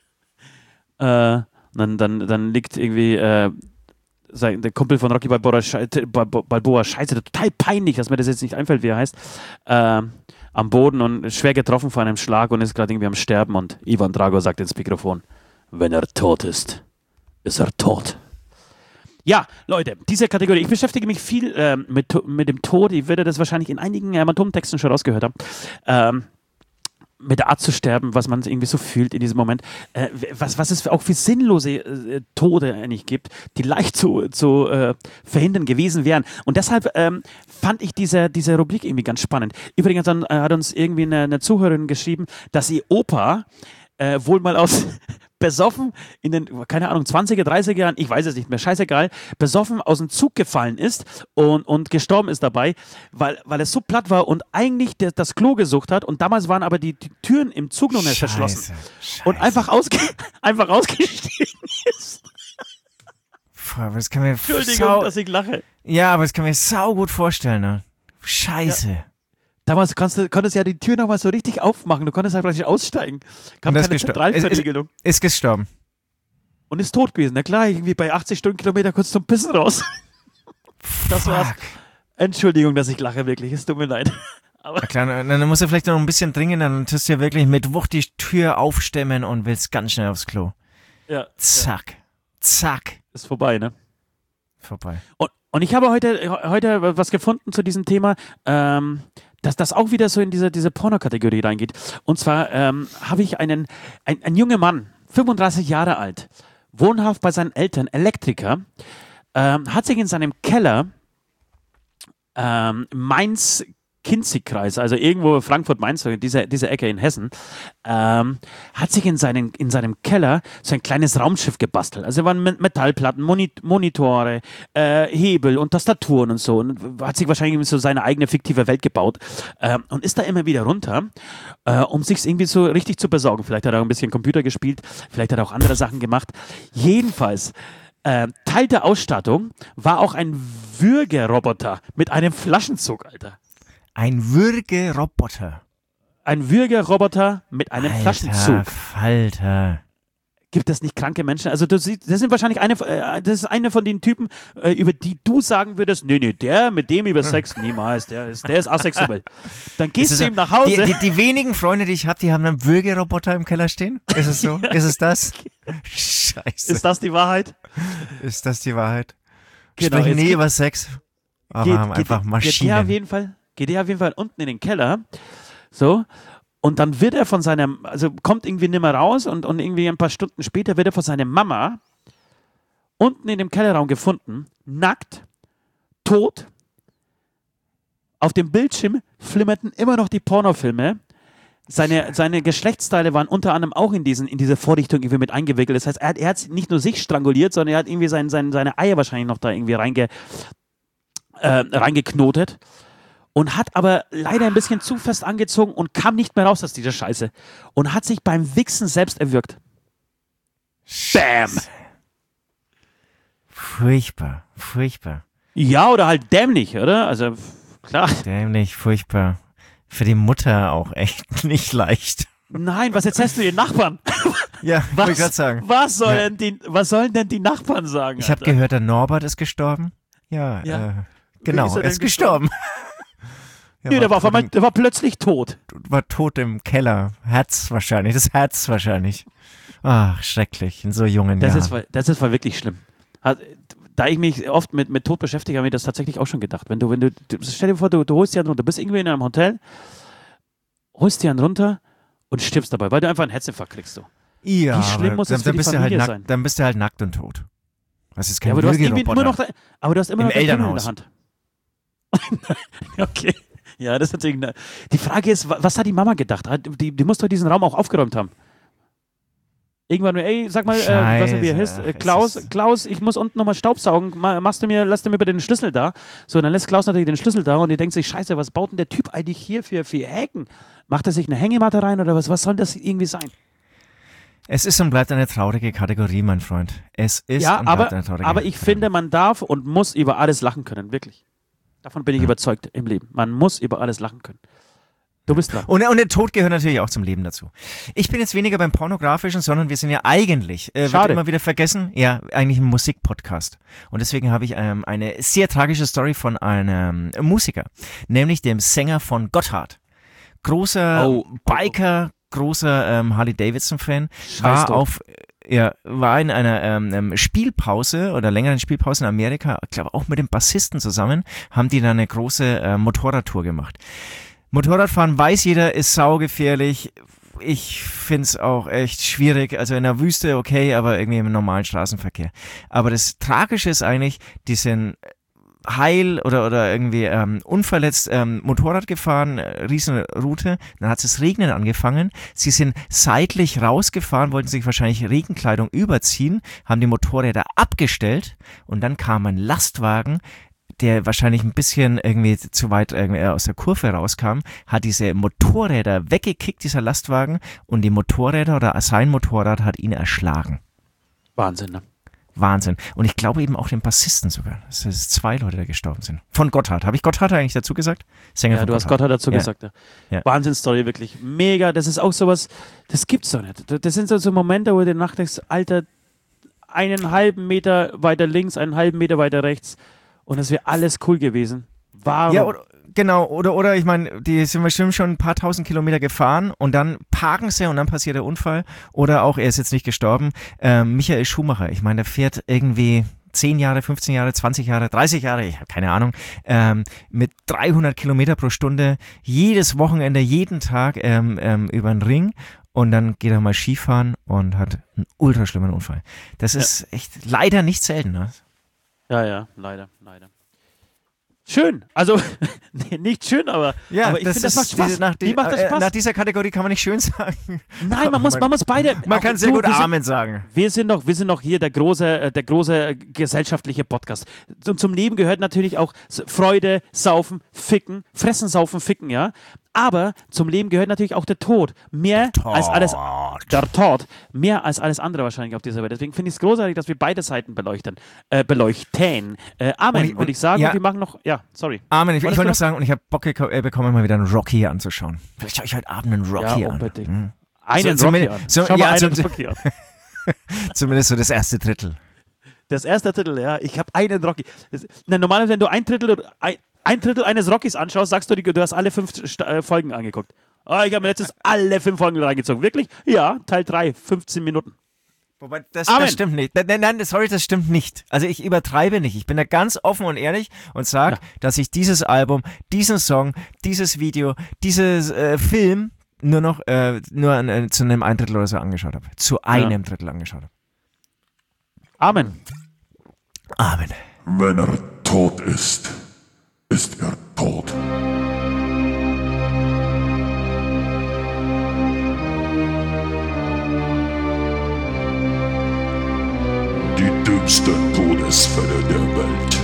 äh, dann, dann, dann liegt irgendwie äh, sein, der Kumpel von Rocky Balboa, Schei- Balbo- Balboa, scheiße, total peinlich, dass mir das jetzt nicht einfällt, wie er heißt, äh, am Boden und schwer getroffen von einem Schlag und ist gerade irgendwie am Sterben und Ivan Drago sagt ins Mikrofon, wenn er tot ist, ist er tot. Ja, Leute, diese Kategorie. Ich beschäftige mich viel ähm, mit, To- mit dem Tod. Ich werde das wahrscheinlich in einigen äh, Phantomtexten schon rausgehört haben. Ähm, mit der Art zu sterben, was man irgendwie so fühlt in diesem Moment. Äh, was, was es auch für sinnlose äh, Tode eigentlich gibt, die leicht zu, zu äh, verhindern gewesen wären. Und deshalb ähm, fand ich diese, diese Rubrik irgendwie ganz spannend. Übrigens dann, äh, hat uns irgendwie eine, eine Zuhörerin geschrieben, dass ihr Opa äh, wohl mal aus besoffen in den, keine Ahnung, zwanziger, dreißiger Jahren, ich weiß es nicht mehr, scheißegal, besoffen aus dem Zug gefallen ist und, und gestorben ist dabei, weil, weil es so platt war und eigentlich der, das Klo gesucht hat und damals waren aber die, die Türen im Zug noch nicht verschlossen Scheiße. und einfach, ausge, einfach ausgestiegen ist. Puh, aber das kann mir Entschuldigung, sau, dass ich lache. ja, aber das kann mir sau gut vorstellen, ne? Scheiße. Damals konntest du konntest ja die Tür nochmal so richtig aufmachen, du konntest ja praktisch aussteigen. Kam Und das keine gestor- Zentralverriegelung. Ist, ist gestorben. Und ist tot gewesen. Na klar, irgendwie bei achtzig Stundenkilometer kurz zum Pissen raus. Das war's. Fuck. Entschuldigung, dass ich lache, wirklich. Es tut mir leid. Aber Na klar, dann, dann musst du vielleicht noch ein bisschen dringend, dann tust du ja wirklich mit Wucht die Tür aufstemmen und willst ganz schnell aufs Klo. ja, Zack. Zack. ist vorbei, ne? Vorbei. Und, und ich habe heute, heute was gefunden zu diesem Thema, ähm, dass das auch wieder so in diese, diese Pornokategorie reingeht. Und zwar ähm, habe ich einen, ein, ein junger Mann, fünfunddreißig Jahre alt, wohnhaft bei seinen Eltern, Elektriker, ähm, hat sich in seinem Keller ähm, Mainz Kinzig-Kreis, also irgendwo Frankfurt-Mainz, diese, diese Ecke in Hessen, ähm, hat sich in, seinen, in seinem Keller so ein kleines Raumschiff gebastelt. Also waren mit Metallplatten, Moni Monitore, äh, Hebel und Tastaturen und so. Und hat sich wahrscheinlich so seine eigene fiktive Welt gebaut ähm, und ist da immer wieder runter, äh, um sich irgendwie so richtig zu besorgen. Vielleicht hat er auch ein bisschen Computer gespielt, vielleicht hat er auch andere Sachen gemacht. Jedenfalls äh, Teil der Ausstattung war auch ein Würgeroboter mit einem Flaschenzug, Alter. Ein Würgeroboter. Ein Würgeroboter mit einem Alter, Flaschenzug. Falter. Gibt es nicht kranke Menschen? Also du siehst, das sind wahrscheinlich eine, äh, das ist eine von den Typen, äh, über die du sagen würdest, nee, nee, der mit dem über Sex niemals, der ist, der ist asexuell. Dann gehst Ist du es ihm nach Hause. Die, die, die wenigen Freunde, die ich habe, die haben einen Würgeroboter im Keller stehen. Ist es so? Ist es das? Scheiße. Ist das die Wahrheit? Ist das die Wahrheit? Genau, Sprechen jetzt nie geht- über Sex, aber geht, haben geht, einfach geht der auf Maschinen. jeden Fall, geht der auf jeden Fall unten in den Keller. So. Und dann wird er von seiner, also kommt irgendwie nicht mehr raus und, und irgendwie ein paar Stunden später wird er von seiner Mama unten in dem Kellerraum gefunden, nackt, tot. Auf dem Bildschirm flimmerten immer noch die Pornofilme. Seine, seine Geschlechtsteile waren unter anderem auch in, diesen, in diese Vorrichtung irgendwie mit eingewickelt. Das heißt, er hat, er hat nicht nur sich stranguliert, sondern er hat irgendwie sein, sein, seine Eier wahrscheinlich noch da irgendwie reinge, äh, reingeknotet. Und hat aber leider ein bisschen zu fest angezogen und kam nicht mehr raus aus dieser Scheiße. Und hat sich beim Wichsen selbst erwürgt. Bam! Furchtbar, furchtbar. Ja, oder halt dämlich, oder? Also, klar. Dämlich, furchtbar. Für die Mutter auch echt nicht leicht. Nein, was erzählst du den Nachbarn? Ja, Was, wollte ich gerade sagen. was, soll Ja. denn die, was sollen denn die Nachbarn sagen? Ich habe Alter? gehört, der Norbert ist gestorben. Ja, Ja. Äh, genau, ist er er denn ist gestorben. Ja, Nee, der war, auf tot einmal, im- der war plötzlich tot. war tot im Keller. Herz wahrscheinlich, das Herz wahrscheinlich. Ach, schrecklich, in so jungen Das Jahren. ist, voll- das ist voll wirklich schlimm. Also, da ich mich oft mit, mit Tod beschäftige, habe ich das tatsächlich auch schon gedacht. Wenn du, wenn du, du stell dir vor, du, du holst dir einen runter, du bist irgendwie in einem Hotel, holst dir einen runter und stirbst dabei, weil du einfach einen Herzinfarkt kriegst. So. ja, wie schlimm aber muss dann, es für dann die bist du halt Familie nackt, sein? Dann bist du halt nackt und tot. Das ist kein Ja, aber du hast irgendwie immer Würgeroboter. noch, da, aber du hast immer Im noch dein Pimmel in der Elternhaus. Hand. Okay. Ja, das ist natürlich eine, die Frage ist, wa- was hat die Mama gedacht? Hat- Die, die muss doch diesen Raum auch aufgeräumt haben. Irgendwann, nur, ey, sag mal, äh, was er hier Scheiße, ist. Äh, es Klaus, ist- Klaus, ich muss unten nochmal Staubsaugen. Ma- Machst du mir, lass du mir bitte den Schlüssel da. So, dann lässt Klaus natürlich den Schlüssel da und die denkt sich, scheiße, was baut denn der Typ eigentlich hier für, für Hecken? Macht er sich eine Hängematte rein oder was? Was soll das irgendwie sein? Es ist und bleibt eine traurige Kategorie, mein Freund. Es ist Ja, und bleibt aber, eine traurige aber ich Kategorie. finde, man darf und muss über alles lachen können, wirklich. Davon bin ich überzeugt im Leben. Man muss über alles lachen können. Du bist dran. Und, und der Tod gehört natürlich auch zum Leben dazu. Ich bin jetzt weniger beim Pornografischen, sondern wir sind ja eigentlich, äh, wird Schade. immer wieder vergessen, ja, eigentlich ein Musikpodcast. Und deswegen habe ich ähm, eine sehr tragische Story von einem Musiker, nämlich dem Sänger von Gotthard. Großer Oh, oh, oh. Biker, großer ähm, Harley-Davidson-Fan, Scheiß war drauf. auf ja, war in einer ähm, ähm, Spielpause oder längeren Spielpause in Amerika, ich glaube auch mit dem Bassisten zusammen, haben die dann eine große äh, Motorradtour gemacht. Motorradfahren, weiß jeder, ist saugefährlich. Ich find's auch echt schwierig. Also in der Wüste okay, aber irgendwie im normalen Straßenverkehr. Aber das Tragische ist eigentlich, die sind heil oder, oder irgendwie ähm, unverletzt ähm, Motorrad gefahren, äh, Riesenroute. Dann hat es regnen angefangen. Sie sind seitlich rausgefahren, wollten sich wahrscheinlich Regenkleidung überziehen, haben die Motorräder abgestellt und dann kam ein Lastwagen, der wahrscheinlich ein bisschen irgendwie zu weit irgendwie aus der Kurve rauskam, hat diese Motorräder weggekickt, dieser Lastwagen, und die Motorräder oder sein Motorrad hat ihn erschlagen. Wahnsinn, ne? Wahnsinn. Und ich glaube eben auch den Bassisten sogar. Das sind zwei Leute, die gestorben sind. Von Gotthard. Habe ich Gotthard eigentlich dazu gesagt? Sänger Ja, von du hast Gotthard dazu Ja. gesagt. Ja. Ja. Wahnsinnsstory, wirklich. Mega. Das ist auch sowas, das gibt's doch nicht. Das sind so, so Momente, wo du nachdenkst, Alter, einen halben Meter weiter links, einen halben Meter weiter rechts und es wäre alles cool gewesen. Warum? Ja, oder, genau. Oder, oder ich meine, die sind bestimmt schon ein paar tausend Kilometer gefahren und dann parken sie und dann passiert der Unfall. Oder auch, er ist jetzt nicht gestorben, ähm, Michael Schumacher. Ich meine, der fährt irgendwie zehn Jahre, fünfzehn Jahre, zwanzig Jahre, dreißig Jahre, ich habe keine Ahnung, ähm, mit dreihundert Kilometer pro Stunde, jedes Wochenende, jeden Tag ähm, ähm, über den Ring. Und dann geht er mal Skifahren und hat einen ultra schlimmen Unfall. Das ist echt leider nicht selten. Ne? Ja, ja, leider, leider. Schön. Also, nee, nicht schön, aber, Ja, aber ich finde, das macht Spaß. Diese, nach, die, Wie macht das äh, Spaß? nach dieser Kategorie kann man nicht schön sagen. Nein, man muss, man muss beide. Man auch kann sehr du, gut wir sind- Amen sagen. Wir sind noch, wir sind noch hier der große, äh, der große äh, gesellschaftliche Podcast. Zum, zum Leben gehört natürlich auch S- Freude, Saufen, Ficken, Fressen, Saufen, Ficken, ja. Aber zum Leben gehört natürlich auch der Tod. Mehr als alles, der Tod, mehr als alles andere wahrscheinlich auf dieser Welt. Deswegen finde ich es großartig, dass wir beide Seiten beleuchten, äh, beleuchten. Äh, Amen, Und ich- würde ich sagen. ja. Und wir machen noch, ja, sorry. Amen. Ich, ich Wolltest wollte du noch sagen, und ich habe Bock geko- äh, bekommen, mal wieder einen Rocky anzuschauen. Vielleicht schaue ich heute Abend einen Rocky Ja, an. unbedingt. Hm. Einen So- Rocky so- an. so- Schau mal ja, einen so- Rocky an. Zumindest so das erste Drittel. Das erste Drittel, ja. Ich habe einen Rocky. Das, na, normalerweise, wenn du ein Drittel, ein, ein Drittel eines Rockys anschaust, sagst du, du hast alle fünf St- äh, Folgen angeguckt. Oh, ich habe mir letztens alle fünf Folgen reingezogen. Wirklich? Ja, Teil drei, fünfzehn Minuten. Wobei, das, das stimmt nicht. Nein, nein, sorry, das stimmt nicht. Also ich übertreibe nicht. Ich bin da ganz offen und ehrlich und sage, ja. dass ich dieses Album, diesen Song, dieses Video, dieses äh, Film nur noch äh, nur an, äh, zu einem ein Drittel oder so angeschaut habe. Zu einem ja. Drittel angeschaut habe. Amen. Amen. Wenn er tot ist, ist er tot. Die dümmsten Todesfälle der Welt.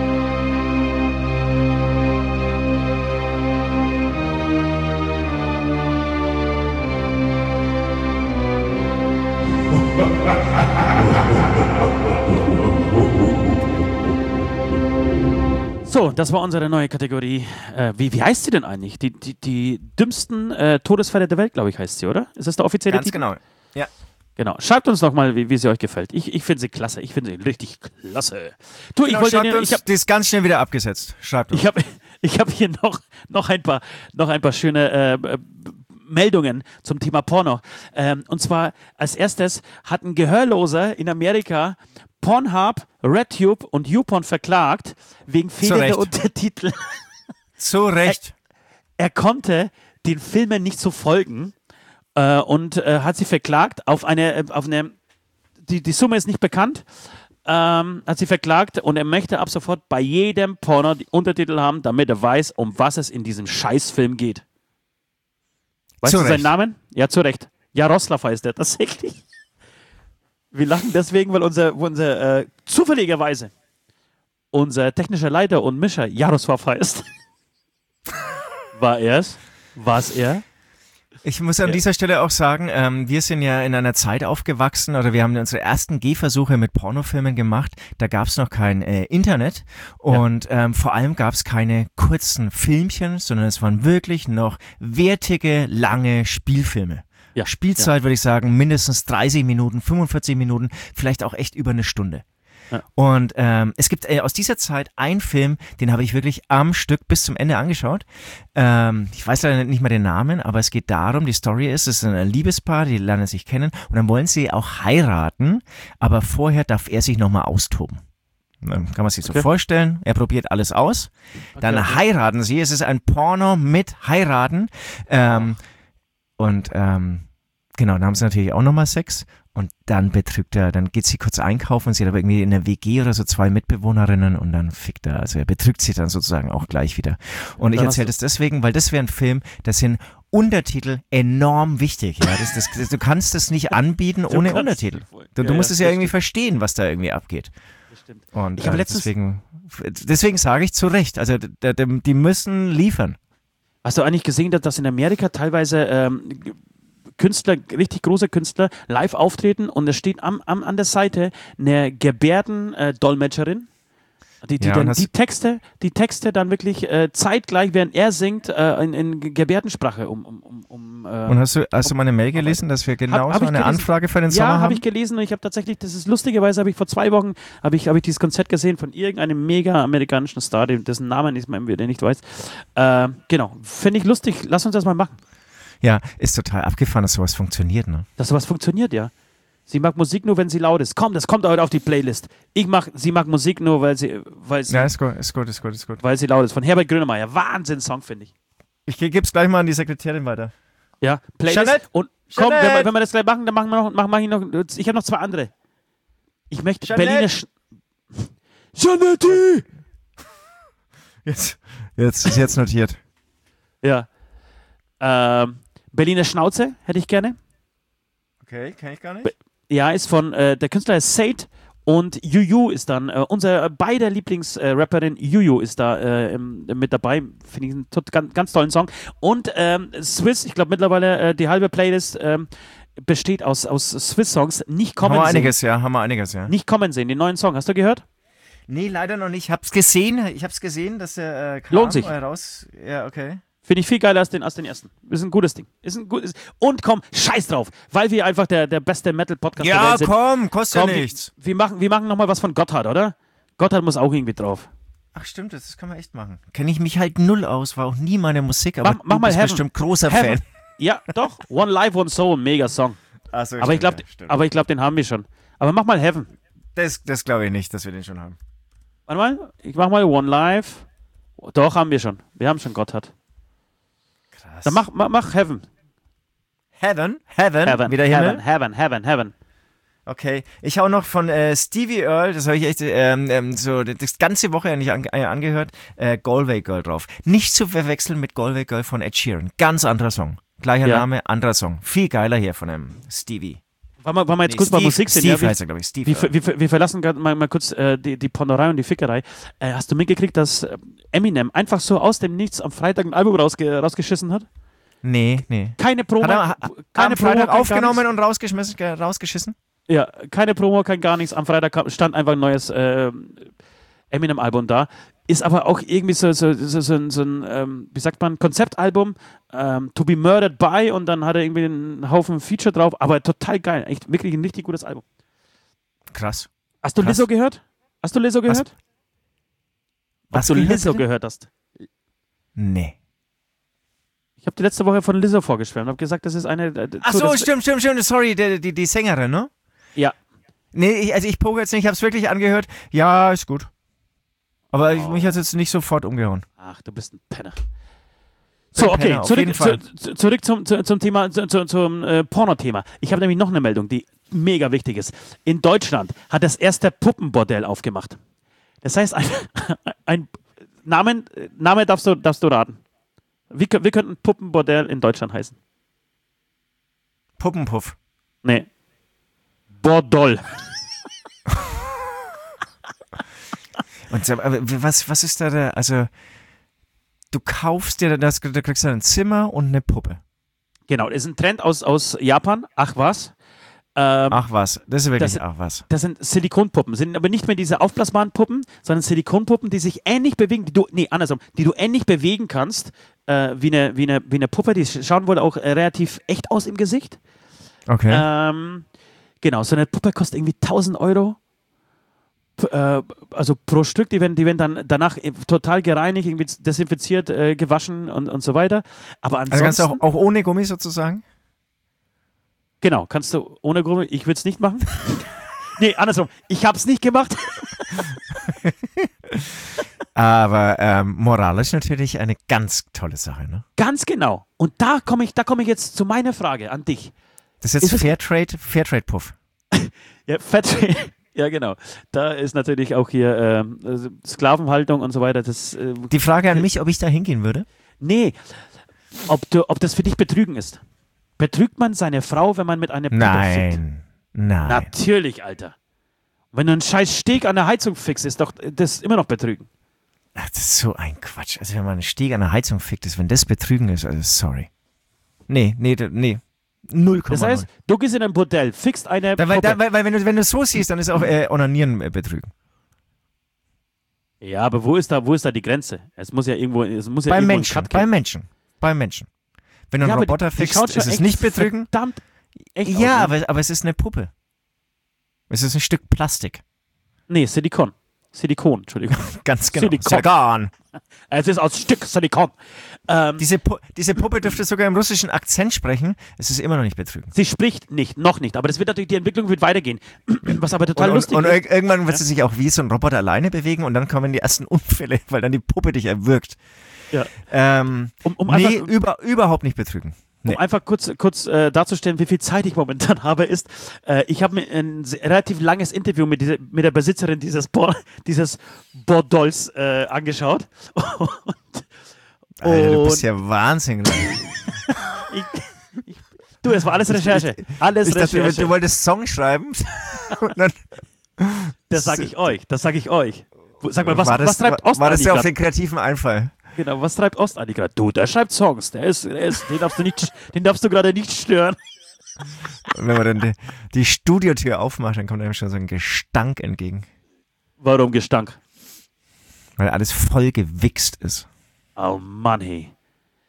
So, das war unsere neue Kategorie. Äh, wie, wie heißt sie denn eigentlich? Die, die, die dümmsten äh, Todesfälle der Welt, glaube ich, heißt sie, oder? Ist das der offizielle Ganz Titel? genau, ja. Genau. Schreibt uns doch mal, wie, wie sie euch gefällt. Ich, ich finde sie klasse. Ich finde sie richtig klasse. Du, Genau, ich wollte uns, ich hab, die ist ganz schnell wieder abgesetzt. Schreibt uns. Ich habe ich hab hier noch, noch, ein paar, noch ein paar schöne äh, Meldungen zum Thema Porno. Ähm, und zwar als erstes hat ein Gehörloser in Amerika Pornhub, RedTube und YouPorn verklagt wegen fehlender Untertitel. Zu Recht. Er, er konnte den Filmen nicht so folgen äh, und äh, hat sie verklagt auf eine, auf eine die, die Summe ist nicht bekannt, ähm, hat sie verklagt und er möchte ab sofort bei jedem Porno die Untertitel haben, damit er weiß, um was es in diesem Scheißfilm geht. Weißt zu du Recht. seinen Namen? Ja, zu Recht. Jaroslav heißt er tatsächlich. Wir lachen deswegen, weil unser, unser äh, zufälligerweise unser technischer Leiter und Mischer Jaroslav heißt. War er es? War es er? Ich muss an ja. dieser Stelle auch sagen, ähm, wir sind ja in einer Zeit aufgewachsen oder wir haben unsere ersten Gehversuche mit Pornofilmen gemacht. Da gab es noch kein äh, Internet und ja. ähm, vor allem gab es keine kurzen Filmchen, sondern es waren wirklich noch wertige, lange Spielfilme. Ja. Spielzeit ja. würde ich sagen mindestens dreißig Minuten, fünfundvierzig Minuten, vielleicht auch echt über eine Stunde. Ja. Und ähm, es gibt äh, aus dieser Zeit einen Film, den habe ich wirklich am Stück bis zum Ende angeschaut. Ähm, ich weiß leider nicht mehr den Namen, aber es geht darum, die Story ist, es ist ein Liebespaar, die lernen sich kennen und dann wollen sie auch heiraten, aber vorher darf er sich nochmal austoben. Kann man sich so okay. vorstellen, er probiert alles aus, dann okay. heiraten sie, es ist ein Porno mit Heiraten ähm, und ähm, genau, dann haben sie natürlich auch nochmal Sex. Und dann betrügt er, dann geht sie kurz einkaufen und sie hat aber irgendwie in der W G oder so zwei Mitbewohnerinnen und dann fickt er. Also er betrügt sie dann sozusagen auch gleich wieder. Und ich erzähle das deswegen, weil das wäre ein Film, das sind Untertitel enorm wichtig. Ja, das, das, das, du kannst das nicht anbieten ohne Untertitel. Du, du ja, musst es ja, ja irgendwie stimmt. verstehen, was da irgendwie abgeht. Das stimmt. Und ich äh, deswegen, deswegen sage ich zu Recht, also d- d- die müssen liefern. Hast du eigentlich gesehen, dass in Amerika teilweise ähm, Künstler, richtig große Künstler, live auftreten und es steht am, am, an der Seite eine Gebärdendolmetscherin, die, die, ja, dann die, Texte, die Texte dann wirklich äh, zeitgleich, während er singt, äh, in, in Gebärdensprache um. um, um, um äh, und hast du, hast du meine Mail gelesen, dass wir genau so eine gelesen. Anfrage für den Sommer ja, haben? Ja, habe ich gelesen und ich habe tatsächlich, das ist lustigerweise, habe ich vor zwei Wochen, habe ich, hab ich dieses Konzert gesehen von irgendeinem mega amerikanischen Star, dessen Namen ich mir nicht weiß. Äh, genau, finde ich lustig, lass uns das mal machen. Ja, ist total abgefahren, dass sowas funktioniert, ne? Dass sowas funktioniert, ja. Sie mag Musik nur, wenn sie laut ist. Komm, das kommt heute auf die Playlist. Ich mach, sie mag Musik nur, weil sie, weil sie, ja, ist gut, ist gut, ist gut, ist gut. Weil sie laut ist. Von Herbert Grönemeyer. Wahnsinn-Song, finde ich. Ich gebe es gleich mal an die Sekretärin weiter. Ja, Playlist. Jeanette? Und komm, Jeanette? wenn wir, wenn wir das gleich machen, dann machen wir noch, mach, mach ich noch, ich habe noch zwei andere. Ich möchte Jeanette? Berliner Sch- Jeanette! Jetzt, jetzt ist jetzt notiert. Ja. Ähm, Berliner Schnauze hätte ich gerne. Okay, kenne ich gar nicht. Be- ja, ist von, äh, der Künstler ist Said und Juju ist dann, äh, unser beider Lieblingsrapperin äh, Juju ist da äh, im, mit dabei. Finde ich einen tot, ganz, ganz tollen Song. Und ähm, Swiss, ich glaube mittlerweile äh, die halbe Playlist ähm, besteht aus, aus Swiss-Songs. Nicht kommen haben wir sehen. einiges, ja, haben wir einiges, ja. Nicht kommen sehen, den neuen Song. Hast du gehört? Nee, leider noch nicht. Ich hab's gesehen, ich hab's gesehen, dass er äh, kam. Lohnt sich. Raus. Ja, okay. Finde ich viel geiler als den, als den ersten. Ist ein gutes Ding. Ist ein gutes. Und komm, scheiß drauf, weil wir einfach der, der beste Metal-Podcast der Ja, Welt sind. komm, kostet Komm, ja wir, nichts. wir machen, wir machen nochmal was von Gotthard, oder? Gotthard muss auch irgendwie drauf. Ach stimmt, das kann man echt machen. Kenne ich mich halt null aus, war auch nie meine Musik, aber Mach- mach du mal bist Heaven. bestimmt großer Heaven. Fan. Ja, doch. One Life, One Soul, mega Song. Ach so, Aber ich glaube, ja, stimmt. aber ich glaube, den haben wir schon. Aber mach mal Heaven. Das, das glaube ich nicht, dass wir den schon haben. Warte mal, ich mach mal One Life. Doch, haben wir schon. Wir haben schon Gotthard. Krass. Dann mach, mach, mach Heaven. Heaven? Heaven? Heaven, Wie der Himmel? Heaven, Heaven, Heaven, Heaven. Okay. Ich hau noch von äh, Stevie Earle, das habe ich echt ähm, ähm, so das ganze Woche eigentlich an, äh, angehört, äh, Galway Girl drauf. Nicht zu verwechseln mit Galway Girl von Ed Sheeran. Ganz anderer Song. Gleicher Ja. Name, anderer Song. Viel geiler hier von einem Stevie. Wollen wir, wollen wir jetzt Nee, kurz Steve, mal Musik sehen? Steve Ja, wir, heißt er, glaube ich. Steve wir, Earle. wir, wir verlassen gerade mal, mal kurz äh, die, die Pornerei und die Fickerei. Äh, hast du mitgekriegt, dass äh, Eminem einfach so aus dem Nichts am Freitag ein Album rausge rausgeschissen hat? Nee, nee. Keine Promo, Hat er ha- keine am Freitag kein gar aufgenommen nichts. und rausgeschmissen, ge- rausgeschissen? Ja, keine Promo, kein gar nichts. Am Freitag kam, stand einfach ein neues äh, Eminem-Album da. Ist aber auch irgendwie so, so, so, so, ein- so ein, ähm, wie sagt man, Konzeptalbum, ähm, To Be Murdered By, und dann hat er irgendwie einen Haufen Feature drauf, aber total geil. Echt wirklich ein richtig gutes Album. Krass. Hast du Krass. Lizzo gehört? Hast du Lizzo Was- gehört? was Hast du gehört, Lizzo bitte? gehört hast? Nee. Ich habe die letzte Woche von Lizzo vorgeschwärmt und habe gesagt, das ist eine. Äh, Ach so, das, stimmt, stimmt, stimmt. Sorry, die, die, die Sängerin, ne? Ja. Nee, ich, also ich poke jetzt nicht, ich habe es wirklich angehört. Ja, ist gut. Aber ich, Oh. mich hat es jetzt nicht sofort umgehauen. Ach, du bist ein Penner. So, Ein okay, Penner, auf jeden zurück, Fall. zu, zu, zurück zum, zu, zum Thema, zu, zu, zum äh, Porno-Thema. Ich habe nämlich noch eine Meldung, die mega wichtig ist. In Deutschland hat das erste Puppenbordell aufgemacht. Das heißt, ein, ein Namen, Name darfst du, darfst du raten. Wie, kö- wie könnte ein Puppenbordell in Deutschland heißen? Puppenpuff. Nee. Bordoll. Und so, aber was, was ist da der, also du kaufst dir das, du kriegst dann ein Zimmer und eine Puppe. Genau, das ist ein Trend aus, aus Japan. Ach was. Ähm, Ach was, das ist wirklich Das- ach was. Das sind Silikonpuppen, sind aber nicht mehr diese aufblasbaren Puppen, sondern Silikonpuppen, die sich ähnlich bewegen, die du, nee, andersrum, die du ähnlich bewegen kannst, äh, wie, eine, wie, eine, wie eine Puppe, die schauen wohl auch äh, relativ echt aus im Gesicht. Okay. Ähm, genau, so eine Puppe kostet irgendwie tausend Euro. P äh, also pro Stück, die werden, die werden dann danach äh, total gereinigt, irgendwie desinfiziert, äh, gewaschen und, und so weiter. Aber ansonsten, Also kannst du auch, auch ohne Gummi sozusagen? genau, kannst du ohne Gummi, ich würde es nicht machen. Nee, andersrum, ich habe es nicht gemacht. Aber ähm, moralisch natürlich eine ganz tolle Sache, ne? Ganz genau. Und da komme ich, da komme ich jetzt zu meiner Frage an dich. Das ist Ist jetzt es- Fairtrade, Fairtrade-Puff. Ja, Fett, ja genau. Da ist natürlich auch hier ähm, also Sklavenhaltung und so weiter. Das, äh, Die Frage an mich, ob ich da hingehen würde? nee, ob, du, ob das für dich Betrügen ist. Betrügt man seine Frau, wenn man mit einer Puppe fickt? Nein. Nein. Natürlich, Alter. Wenn du einen scheiß Steg an der Heizung fixst, ist doch das immer noch Betrügen. Ach, das ist so ein Quatsch. Also wenn man einen Steg an der Heizung fickt, ist, wenn das Betrügen ist, also sorry. Nee, nee, da- nee. null Komma null. Das heißt, du gehst in ein Bordell, fixt eine Da, weil, Puppe. da, weil, weil wenn du wenn du es so siehst, dann ist auch äh, Onanieren äh, Betrügen. Ja, aber wo ist da, wo ist da die Grenze? Es muss ja irgendwo, es muss ja Beim irgendwo einen Menschen, Cut beim geben. Menschen, beim Menschen. Wenn du Ja, einen aber Roboter die- die fixt, schaut schon ist es echt nicht Betrügen. Verdammt echt Ja, aus, ne? aber, aber es ist eine Puppe. Es ist ein Stück Plastik. Nee, Silikon. Silikon, Entschuldigung. Ganz genau. Silikon. Silikon. Es ist aus Stück Silikon. Ähm, Diese, Pu diese Puppe dürfte sogar im russischen Akzent sprechen. Es ist immer noch nicht Betrügen. sie spricht nicht, noch nicht. Aber das wird natürlich, die Entwicklung wird weitergehen. Was aber total Und, und, lustig und ist. ir- irgendwann wird sie sich auch wie so ein Roboter alleine bewegen und dann kommen die ersten Unfälle, weil dann die Puppe dich erwürgt. Ja. Ähm, Um, um nee, einfach, über, überhaupt nicht betrügen. Nee. um einfach kurz, kurz äh, darzustellen, wie viel Zeit ich momentan habe, ist, äh, ich habe mir ein se- relativ langes Interview mit, dieser, mit der Besitzerin dieses, Bo dieses Bordells äh, angeschaut. Und, Alter, du und bist ja Wahnsinn. ich, ich, du, es war alles Recherche. Alles Ich dachte, Recherche. du wolltest Song schreiben. Und dann, Das sage ich euch. Das sage ich euch. Wo- Sag mal, was, war das, was treibt war, Ost war das Andi ja auf grad? den kreativen Einfall? Genau, was treibt Ost Andi gerade? Du, der schreibt Songs. Der ist, der ist, den darfst du nicht, den darfst du gerade nicht stören. Und wenn man dann die, die Studiotür aufmacht, dann kommt einem schon so ein Gestank entgegen. Warum Gestank? Weil alles voll gewichst ist. Oh Mann, hey.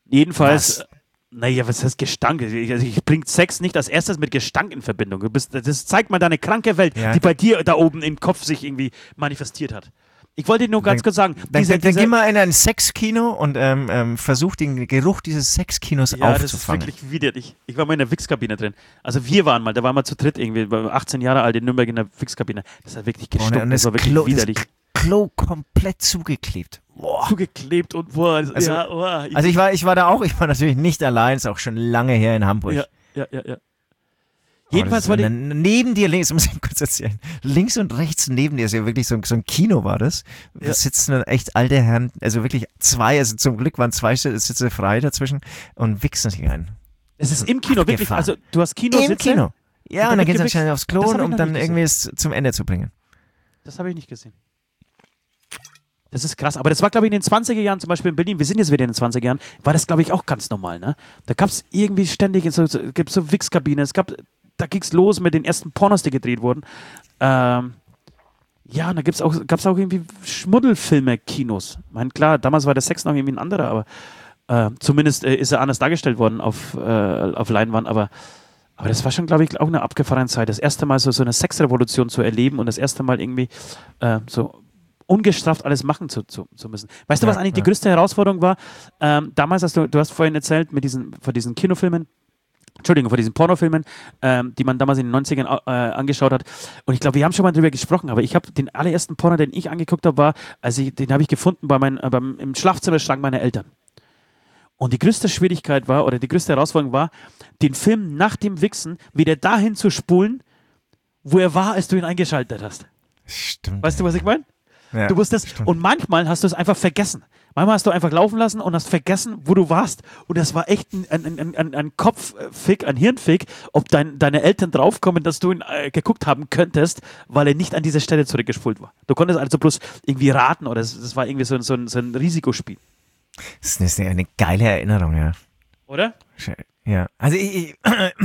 Jedenfalls, Was? naja, was heißt Gestank? Ich, also ich bringe Sex nicht als erstes mit Gestank in Verbindung. Du bist, das zeigt mal deine kranke Welt, Ja. die bei dir da oben im Kopf sich irgendwie manifestiert hat. Ich wollte dir nur ganz Dann- kurz sagen, Dann, diese, dann, dann diese, geh mal in ein Sexkino und ähm, ähm, versuch den Geruch dieses Sexkinos ja, das ist aufzufangen. wirklich widerlich. Ich war mal in der Wichskabine drin. Also wir waren mal, da waren wir zu dritt irgendwie, war achtzehn Jahre alt in Nürnberg in der Wichskabine. Das hat wirklich und, gestunken, und das das, war wirklich Klo, widerlich. das Klo komplett zugeklebt. Boah. Zugeklebt und boah, also, Also- ja, boah, ich, Also ich war, ich war da auch, ich war natürlich nicht allein, ist auch schon lange her in Hamburg. ja, ja, ja, ja. Oh, Jedenfalls das war ist- die, und dann neben dir links, muss ich kurz erzählen, links und rechts neben dir ist ja wirklich so, so ein Kino war das. Da Ja. sitzen dann echt alte Herren, also wirklich zwei, also zum Glück waren zwei Sitze frei dazwischen und wichsen sich ein. es ist im Kino, wirklich, abgefahren. also du hast Kinositze. Im Kino. Ja, Und und dann dann gehen sie gewichst- schnell aufs Klo, das hab ich um noch dann nicht irgendwie es zum Ende zu bringen. Das habe ich nicht gesehen. Das ist krass, aber das war, glaube ich, in den zwanziger Jahren, zum Beispiel in Berlin, wir sind jetzt wieder in den zwanziger Jahren, war das, glaube ich, auch ganz normal, ne? Da gab es irgendwie ständig, so, so, gibt's so Wichskabinen, es gab, da ging es los mit den ersten Pornos, die gedreht wurden. Ähm, ja, und da gibt's auch, gab es auch irgendwie Schmuddelfilme-Kinos. Ich meine, klar, damals war der Sex noch irgendwie ein anderer, aber äh, zumindest äh, ist er anders dargestellt worden auf, äh, auf Leinwand, aber aber das war schon, glaube ich, auch eine abgefahrene Zeit. Das erste Mal so, so eine Sexrevolution zu erleben und das erste Mal irgendwie äh, so ungestraft alles machen zu, zu, zu müssen. Weißt du, Ja, was eigentlich ja. die größte Herausforderung war? Ähm, damals hast du, du hast vorhin erzählt, mit diesen, von diesen Kinofilmen, Entschuldigung, von diesen Pornofilmen, ähm, die man damals in den neunzigern äh, angeschaut hat. Und ich glaube, wir haben schon mal drüber gesprochen, aber ich habe den allerersten Porno, den ich angeguckt habe, war, also ich, den habe ich gefunden bei mein, äh, beim, im Schlafzimmerschrank meiner Eltern. Und die größte Schwierigkeit war, oder die größte Herausforderung war, den Film nach dem Wichsen wieder dahin zu spulen, wo er war, als du ihn eingeschaltet hast. Stimmt. Weißt du, was ich meine? Ja, Du wusstest, stimmt. und manchmal hast du es einfach vergessen. Manchmal hast du einfach laufen lassen und hast vergessen, wo du warst. Und das war echt ein, ein, ein, ein, ein Kopffick, ein Hirnfick, ob dein, deine Eltern draufkommen, dass du ihn äh, geguckt haben könntest, weil er nicht an diese Stelle zurückgespult war. Du konntest also bloß irgendwie raten oder es, das war irgendwie so, ein- so, ein, so ein Risikospiel. Das ist eine, eine geile Erinnerung, ja. Oder? Ja, also ich, ich,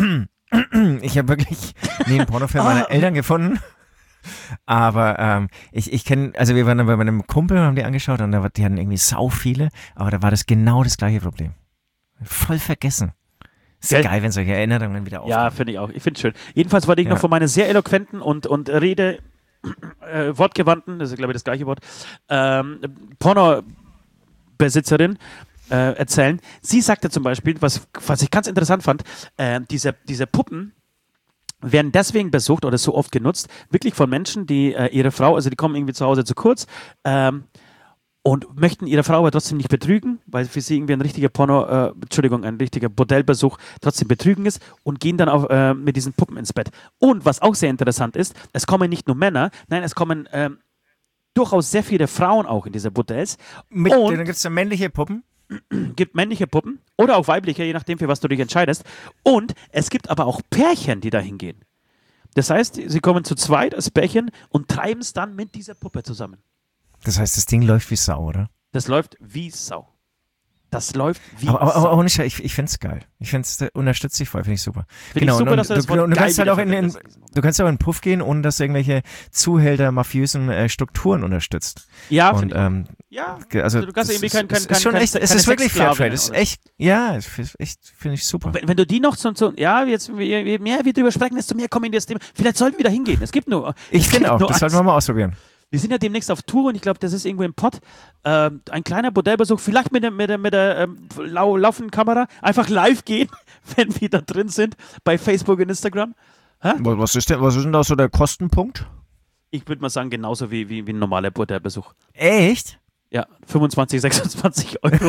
ich habe wirklich nie einen Pornofilm meiner Ah. Eltern gefunden. Aber ähm, ich, ich kenne, also wir waren dann bei meinem Kumpel, haben die angeschaut und da, war- die hatten irgendwie sau viele, aber da war das genau das gleiche Problem. Voll vergessen. Ist Gell? geil, wenn solche Erinnerungen wieder Ja, auftauchen. finde ich auch. Ich finde es schön. Jedenfalls wollte ich Ja. noch von meiner sehr eloquenten und, und Rede, äh, wortgewandten, das ist glaube ich das gleiche Wort, ähm, Pornobesitzerin äh, erzählen. Sie sagte zum Beispiel, was, was ich ganz interessant fand, äh, diese, diese Puppen werden deswegen besucht oder so oft genutzt, wirklich von Menschen, die äh, ihre Frau, also die kommen irgendwie zu Hause zu kurz, ähm, und möchten ihre Frau aber trotzdem nicht betrügen, weil für sie irgendwie ein richtiger Porno, äh, Entschuldigung, ein richtiger Bordellbesuch trotzdem Betrügen ist und gehen dann auch äh, mit diesen Puppen ins Bett. Und was auch sehr interessant ist, es kommen nicht nur Männer, nein, es kommen ähm, durchaus sehr viele Frauen auch in diese Bordells. Mit, und dann gibt es da männliche Puppen. gibt männliche Puppen oder auch weibliche, je nachdem, für was du dich entscheidest. Und es gibt aber auch Pärchen, die da hingehen. Das heißt, sie kommen zu zweit als Pärchen und treiben es dann mit dieser Puppe zusammen. Das heißt, das Ding läuft wie Sau, oder? Das läuft wie Sau. Das läuft wie Aber, aber, Sau. aber ohne Scheiß, ich, ich finde es geil. Ich finde es, unterstütze dich voll, finde ich super. Finde ich super, dass du das Wort du, du geil kannst halt auch in, in, wiederverwendest. du kannst auch in den Puff gehen, ohne dass du irgendwelche Zuhälter, mafiösen äh, Strukturen unterstützt. Ja, Und finde ich. ähm, Ja, ge- also, du kannst das irgendwie ist- kein, kein, es kein, ist schon kein, echt, es keine ist wirklich Sexsklavinnen Fairtrade. Es ist oder so. echt, ja, es ist echt, finde ich super. Wenn, wenn du die noch so, so ja, jetzt, je je mehr wir drüber sprechen, desto mehr kommen in das Thema. Vielleicht sollten wir da hingehen. Es gibt nur. Ich es finde gibt auch, nur das sollten eins. wir mal ausprobieren. Wir sind ja demnächst auf Tour und ich glaube, das ist irgendwo im Pott. Ähm, ein kleiner Bordellbesuch, vielleicht mit der, mit der, mit der ähm, lau laufenden Kamera. Einfach live gehen, wenn wir da drin sind, bei Facebook und Instagram. Was ist denn, was ist denn da so der Kostenpunkt? Ich würde mal sagen, genauso wie, wie, wie ein normaler Bordellbesuch. Echt? Ja, fünfundzwanzig, sechsundzwanzig Euro.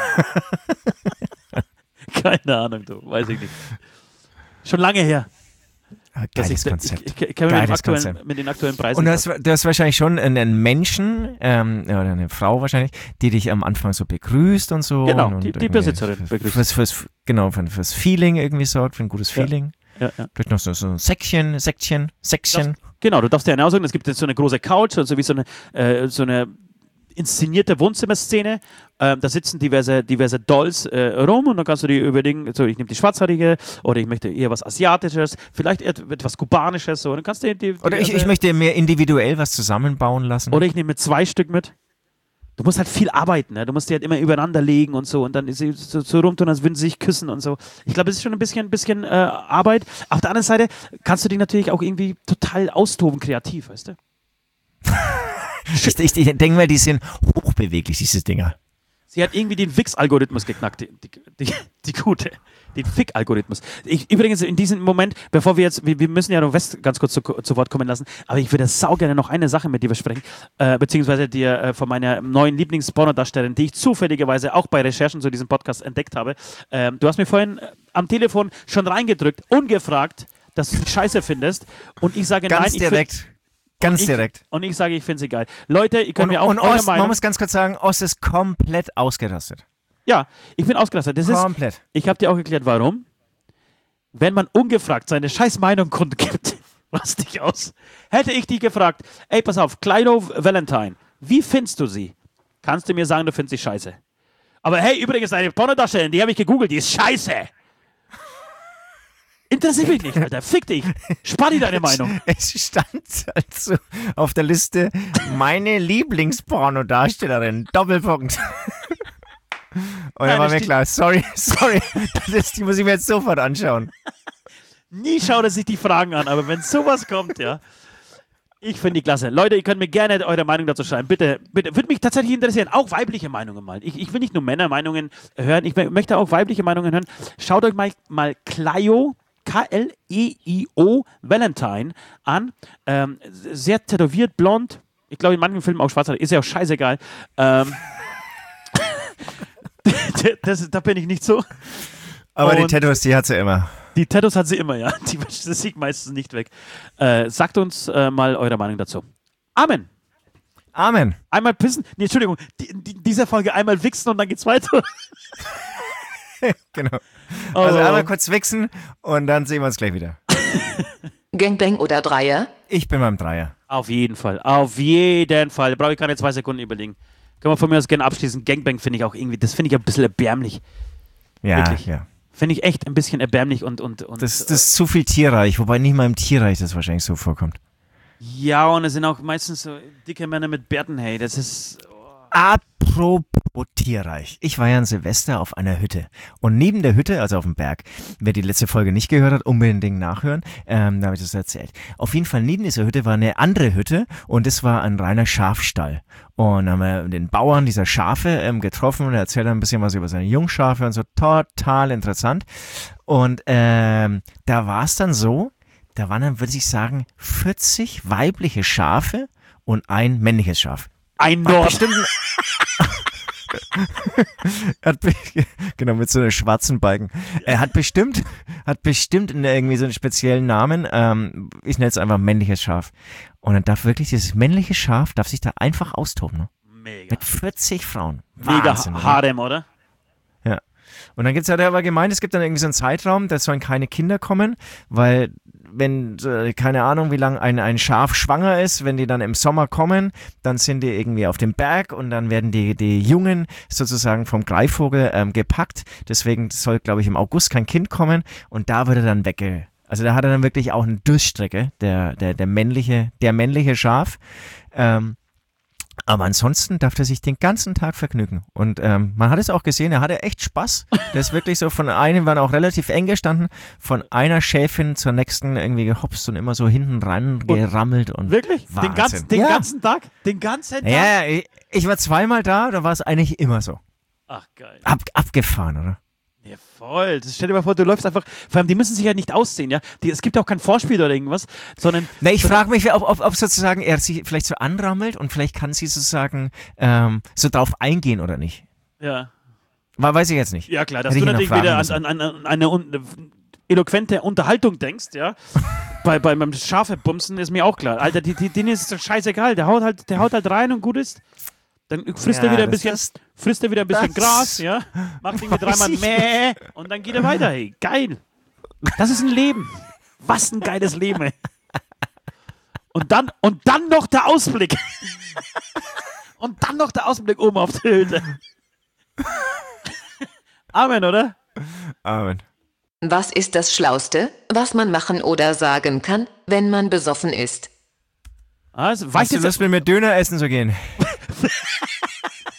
Keine Ahnung, du, weiß ich nicht. Schon lange her. Ah, dass Geiles ich, Konzept. Ich, ich, ich kenne mich mit, dem Geiles aktuellen- Konzept. mit den aktuellen Preisen. Und du hast, du hast wahrscheinlich schon einen, einen Menschen, ähm, oder eine Frau wahrscheinlich, die dich am Anfang so begrüßt und so. Genau, und, die- und die irgendwie Besitzerin fürs, begrüßt. Fürs, fürs, genau, für, fürs Feeling irgendwie sorgt, für ein gutes Ja. Feeling. ja, ja. Vielleicht noch so, so ein Säckchen, Säckchen, Säckchen. Genau, du darfst dir eine aussuchen. Es gibt jetzt so eine große Couch, also wie so eine, äh, so eine inszenierte Wohnzimmerszene. Ähm, da sitzen diverse, diverse Dolls äh, rum und dann kannst du dir überlegen, so, ich nehme die schwarzhaarige oder ich möchte eher was Asiatisches, vielleicht et- etwas Kubanisches. So. Und dann kannst du die, die, Oder ich, diverse- ich möchte mir individuell was zusammenbauen lassen. oder ich nehme zwei Stück mit. du musst halt viel arbeiten, ne? Du musst die halt immer übereinander legen und so und dann ist sie so, so rumtun, als würden sie sich küssen und so. Ich glaube, es ist schon ein bisschen, ein bisschen äh, Arbeit. Auf der anderen Seite kannst du dich natürlich auch irgendwie total austoben, kreativ, weißt du? ich, ich, ich denke mal, die sind hochbeweglich, diese Dinger. Sie hat irgendwie den Fix-Algorithmus geknackt, die, die, die, die gute. Den Fick-Algorithmus. Ich, übrigens, in diesem Moment, bevor wir jetzt, wir, wir müssen ja noch West ganz kurz zu, zu Wort kommen lassen, aber ich würde sau gerne noch eine Sache mit dir besprechen, äh, beziehungsweise dir äh, von meiner neuen Lieblings-Pornodarstellerin, die ich zufälligerweise auch bei Recherchen zu diesem Podcast entdeckt habe. Äh, du hast mir vorhin äh, am Telefon schon reingedrückt, ungefragt, dass du sie scheiße findest und ich sage ganz nein. Ich direkt. Ganz ich, direkt. Und ich sage, ich finde sie geil. Leute, ihr könnt und, mir auch und eure Ost, Meinung... man muss ganz kurz sagen, Ost ist komplett ausgerastet. Ja, ich bin ausgerastet. Das komplett. Ist, ich habe dir auch erklärt, warum. Wenn man ungefragt seine scheiß Meinung kundgibt, was dich aus. Hätte ich dich gefragt, ey, pass auf, Kleino Valentine, wie findest du sie? Kannst du mir sagen, du findest sie scheiße. Aber hey, übrigens, eine Pornodarstellerin, die habe ich gegoogelt, die ist scheiße. Interessiert mich nicht, Alter. Fick dich. Spar dir deine Meinung. Es stand also auf der Liste meine Lieblingspornodarstellerin. Doppelpunkt. Und dann war mir klar, sorry, sorry, das, die muss ich mir jetzt sofort anschauen. Nie schaut er sich die Fragen an, aber wenn sowas kommt, ja, ich finde die klasse. Leute, ihr könnt mir gerne eure Meinung dazu schreiben. Bitte, bitte, würde mich tatsächlich interessieren, auch weibliche Meinungen mal. Ich, ich will nicht nur Männermeinungen hören, ich möchte auch weibliche Meinungen hören. Schaut euch mal, mal Kleio, K L E I O, Valentine an. Ähm, sehr tätowiert, blond. Ich glaube, in manchen Filmen auch schwarz. Ist ja auch scheißegal. Ähm, das, da bin ich nicht so. Aber Und die Tattoos, die hat sie immer. Die Tattoos hat sie immer, ja. Die, das sieht meistens nicht weg. Äh, sagt uns äh, mal eure Meinung dazu. Amen. Amen. Einmal pissen. Nee, Entschuldigung. Die, die, dieser Folge einmal wichsen und dann geht's weiter. Genau. Oh. Also einmal kurz wichsen und dann sehen wir uns gleich wieder. Gangbang oder Dreier? Ich bin beim Dreier. Auf jeden Fall. Auf jeden Fall. Da brauche ich keine zwei Sekunden überlegen. Können wir von mir aus gerne abschließen. Gangbang finde ich auch irgendwie, das finde ich ein bisschen erbärmlich. Ja, Wirklich. ja. Finde ich echt ein bisschen erbärmlich und... und, und das, das ist zu viel tierreich, wobei nicht mal im Tierreich das wahrscheinlich so vorkommt. Ja, und es sind auch meistens so dicke Männer mit Bärten, hey, das ist... Oh. Apropos tierreich. Ich war ja an Silvester auf einer Hütte. Und neben der Hütte, also auf dem Berg, wer die letzte Folge nicht gehört hat, unbedingt nachhören, ähm, da habe ich das erzählt. Auf jeden Fall neben dieser Hütte war eine andere Hütte und das war ein reiner Schafstall. Und dann haben wir den Bauern dieser Schafe ähm, getroffen und er erzählt ein bisschen was über seine Jungschafe und so. Total interessant. Und ähm, da war es dann so, da waren dann, würde ich sagen, vierzig weibliche Schafe und ein männliches Schaf. Ein Nord. hat genau, mit so einem schwarzen Balken. Er hat bestimmt, hat bestimmt irgendwie so einen speziellen Namen. Ähm, ich nenne es einfach männliches Schaf. Und dann darf wirklich dieses männliche Schaf, darf sich da einfach austoben. Ne? Mega. Mit vierzig Frauen. Mega Wahnsinn, Harem, oder? Ja. Und dann gibt es, hat er aber gemeint, es gibt dann irgendwie so einen Zeitraum, da sollen keine Kinder kommen, weil wenn, äh, keine Ahnung, wie lange ein, ein Schaf schwanger ist, wenn die dann im Sommer kommen, dann sind die irgendwie auf dem Berg und dann werden die, die Jungen sozusagen vom Greifvogel ähm, gepackt. Deswegen soll, glaube ich, im August kein Kind kommen und da wird er dann wegge... Also da hat er dann wirklich auch eine Durststrecke, der, der, der männliche, der männliche Schaf. Ähm, Aber ansonsten darf er sich den ganzen Tag vergnügen. Und ähm, man hat es auch gesehen, er hatte echt Spaß. Der ist wirklich so von einem, waren auch relativ eng gestanden, von einer Schäfin zur nächsten irgendwie gehopst und immer so hinten ran gerammelt. Und wirklich? Wahnsinn. Den, ganzen, den ja. ganzen Tag? Den ganzen Tag? Ja, ja, ich, ich war zweimal da, da war es eigentlich immer so. Ach, geil. Ab, abgefahren, oder? Ja, voll. Das stell dir mal vor, du läufst einfach, vor allem, die müssen sich ja nicht aussehen, ja. Die, es gibt ja auch kein Vorspiel oder irgendwas, sondern... Na, ich frage mich, ob, ob, ob sozusagen er sich vielleicht so anrammelt und vielleicht kann sie sozusagen ähm, so drauf eingehen oder nicht. Ja. War, weiß ich jetzt nicht. Ja, klar, dass Hätte du ich ihn natürlich noch wieder fragen an, an, an eine un eloquente Unterhaltung denkst, ja. bei, bei, beim Schafebumsen ist mir auch klar. Alter, die, die, denen ist das scheißegal. Der haut halt, der haut halt rein und gut ist. Dann frisst Ja, er wieder ein das bisschen, ist- frisst er wieder ein bisschen das- Gras, ja. Macht irgendwie Weiß dreimal ich Mäh und dann geht er weiter, hey. Geil. Das ist ein Leben. Was ein geiles Leben, ey. Und dann, und dann noch der Ausblick. Und dann noch der Ausblick oben auf der Hütte. Amen, oder? Amen. Was ist das Schlauste, was man machen oder sagen kann, wenn man besoffen ist? Also, Weißt weißt du jetzt, Lust, mit mir Döner essen zu gehen?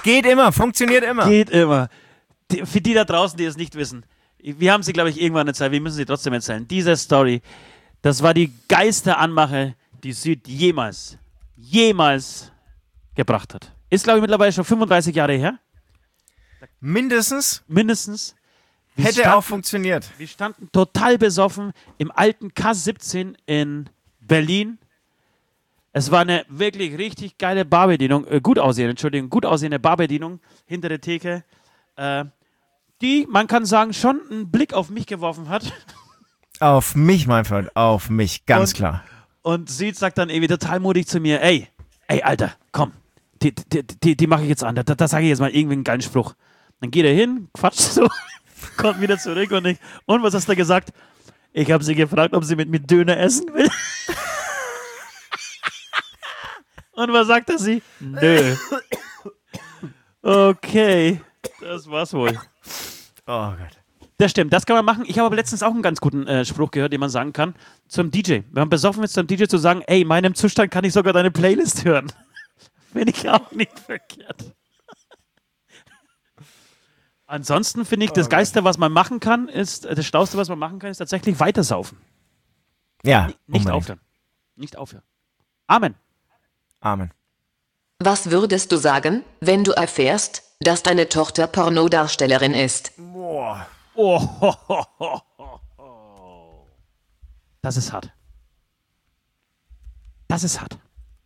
Geht immer, funktioniert immer. Geht immer. Die, für die da draußen, die es nicht wissen, wir haben sie, glaube ich, irgendwann erzählt, wir müssen sie trotzdem erzählen. Diese Story, das war die geilste Anmache, die Süd jemals, jemals gebracht hat. Ist, glaube ich, mittlerweile schon fünfunddreißig Jahre her. Mindestens. Mindestens. Wir Hätte standen, auch funktioniert. Wir standen total besoffen im alten K siebzehn in Berlin. Es war eine wirklich richtig geile Barbedienung, äh, gut aussehende, Entschuldigung, gut aussehende Barbedienung hinter der Theke, äh, die, man kann sagen, schon einen Blick auf mich geworfen hat. Auf mich, mein Freund, auf mich, ganz und, klar. Und sie sagt dann irgendwie total mutig zu mir, ey, ey, Alter, komm, die, die, die, die mache ich jetzt an, da, da sage ich jetzt mal irgendwie einen geilen Spruch. Dann geht er hin, quatscht so, kommt wieder zurück und ich, und was hast du gesagt? Ich habe sie gefragt, ob sie mit mir Döner essen will. Und was sagt er sie? Nö. Okay, das war's wohl. Oh Gott. Das stimmt, das kann man machen. Ich habe aber letztens auch einen ganz guten äh, Spruch gehört, den man sagen kann zum D J. Wenn man besoffen ist, zum D J zu sagen, ey, in meinem Zustand kann ich sogar deine Playlist hören. Finde ich auch nicht verkehrt. Ansonsten finde ich, das Geilste, was man machen kann, ist, das Schlauste, was man machen kann, ist tatsächlich weitersaufen. Ja, Nicht unbedingt. aufhören. Nicht aufhören. Amen. Amen. Was würdest du sagen, wenn du erfährst, dass deine Tochter Pornodarstellerin ist? Boah. Oh, ho, ho, ho, ho. Das ist hart. Das ist hart.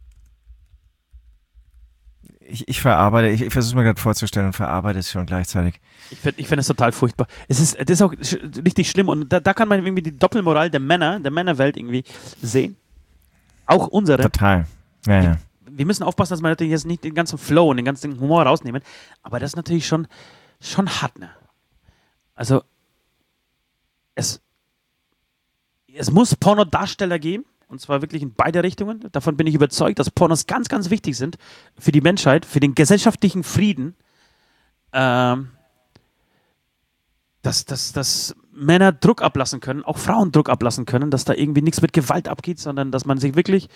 Ich, ich verarbeite, ich, ich versuche es mir gerade vorzustellen und verarbeite es schon gleichzeitig. Ich finde ich find es total furchtbar. Es ist, das ist auch sch richtig schlimm und da, da kann man irgendwie die Doppelmoral der Männer, der Männerwelt irgendwie sehen. Auch unsere. Total. Ja, ja. Wir müssen aufpassen, dass wir natürlich jetzt nicht den ganzen Flow und den ganzen Humor rausnehmen, aber das ist natürlich schon, schon hart, ne? Also, es, es muss Pornodarsteller geben, und zwar wirklich in beide Richtungen. Davon bin ich überzeugt, dass Pornos ganz, ganz wichtig sind für die Menschheit, für den gesellschaftlichen Frieden. Ähm, dass, dass, dass Männer Druck ablassen können, auch Frauen Druck ablassen können, dass da irgendwie nichts mit Gewalt abgeht, sondern dass man sich wirklich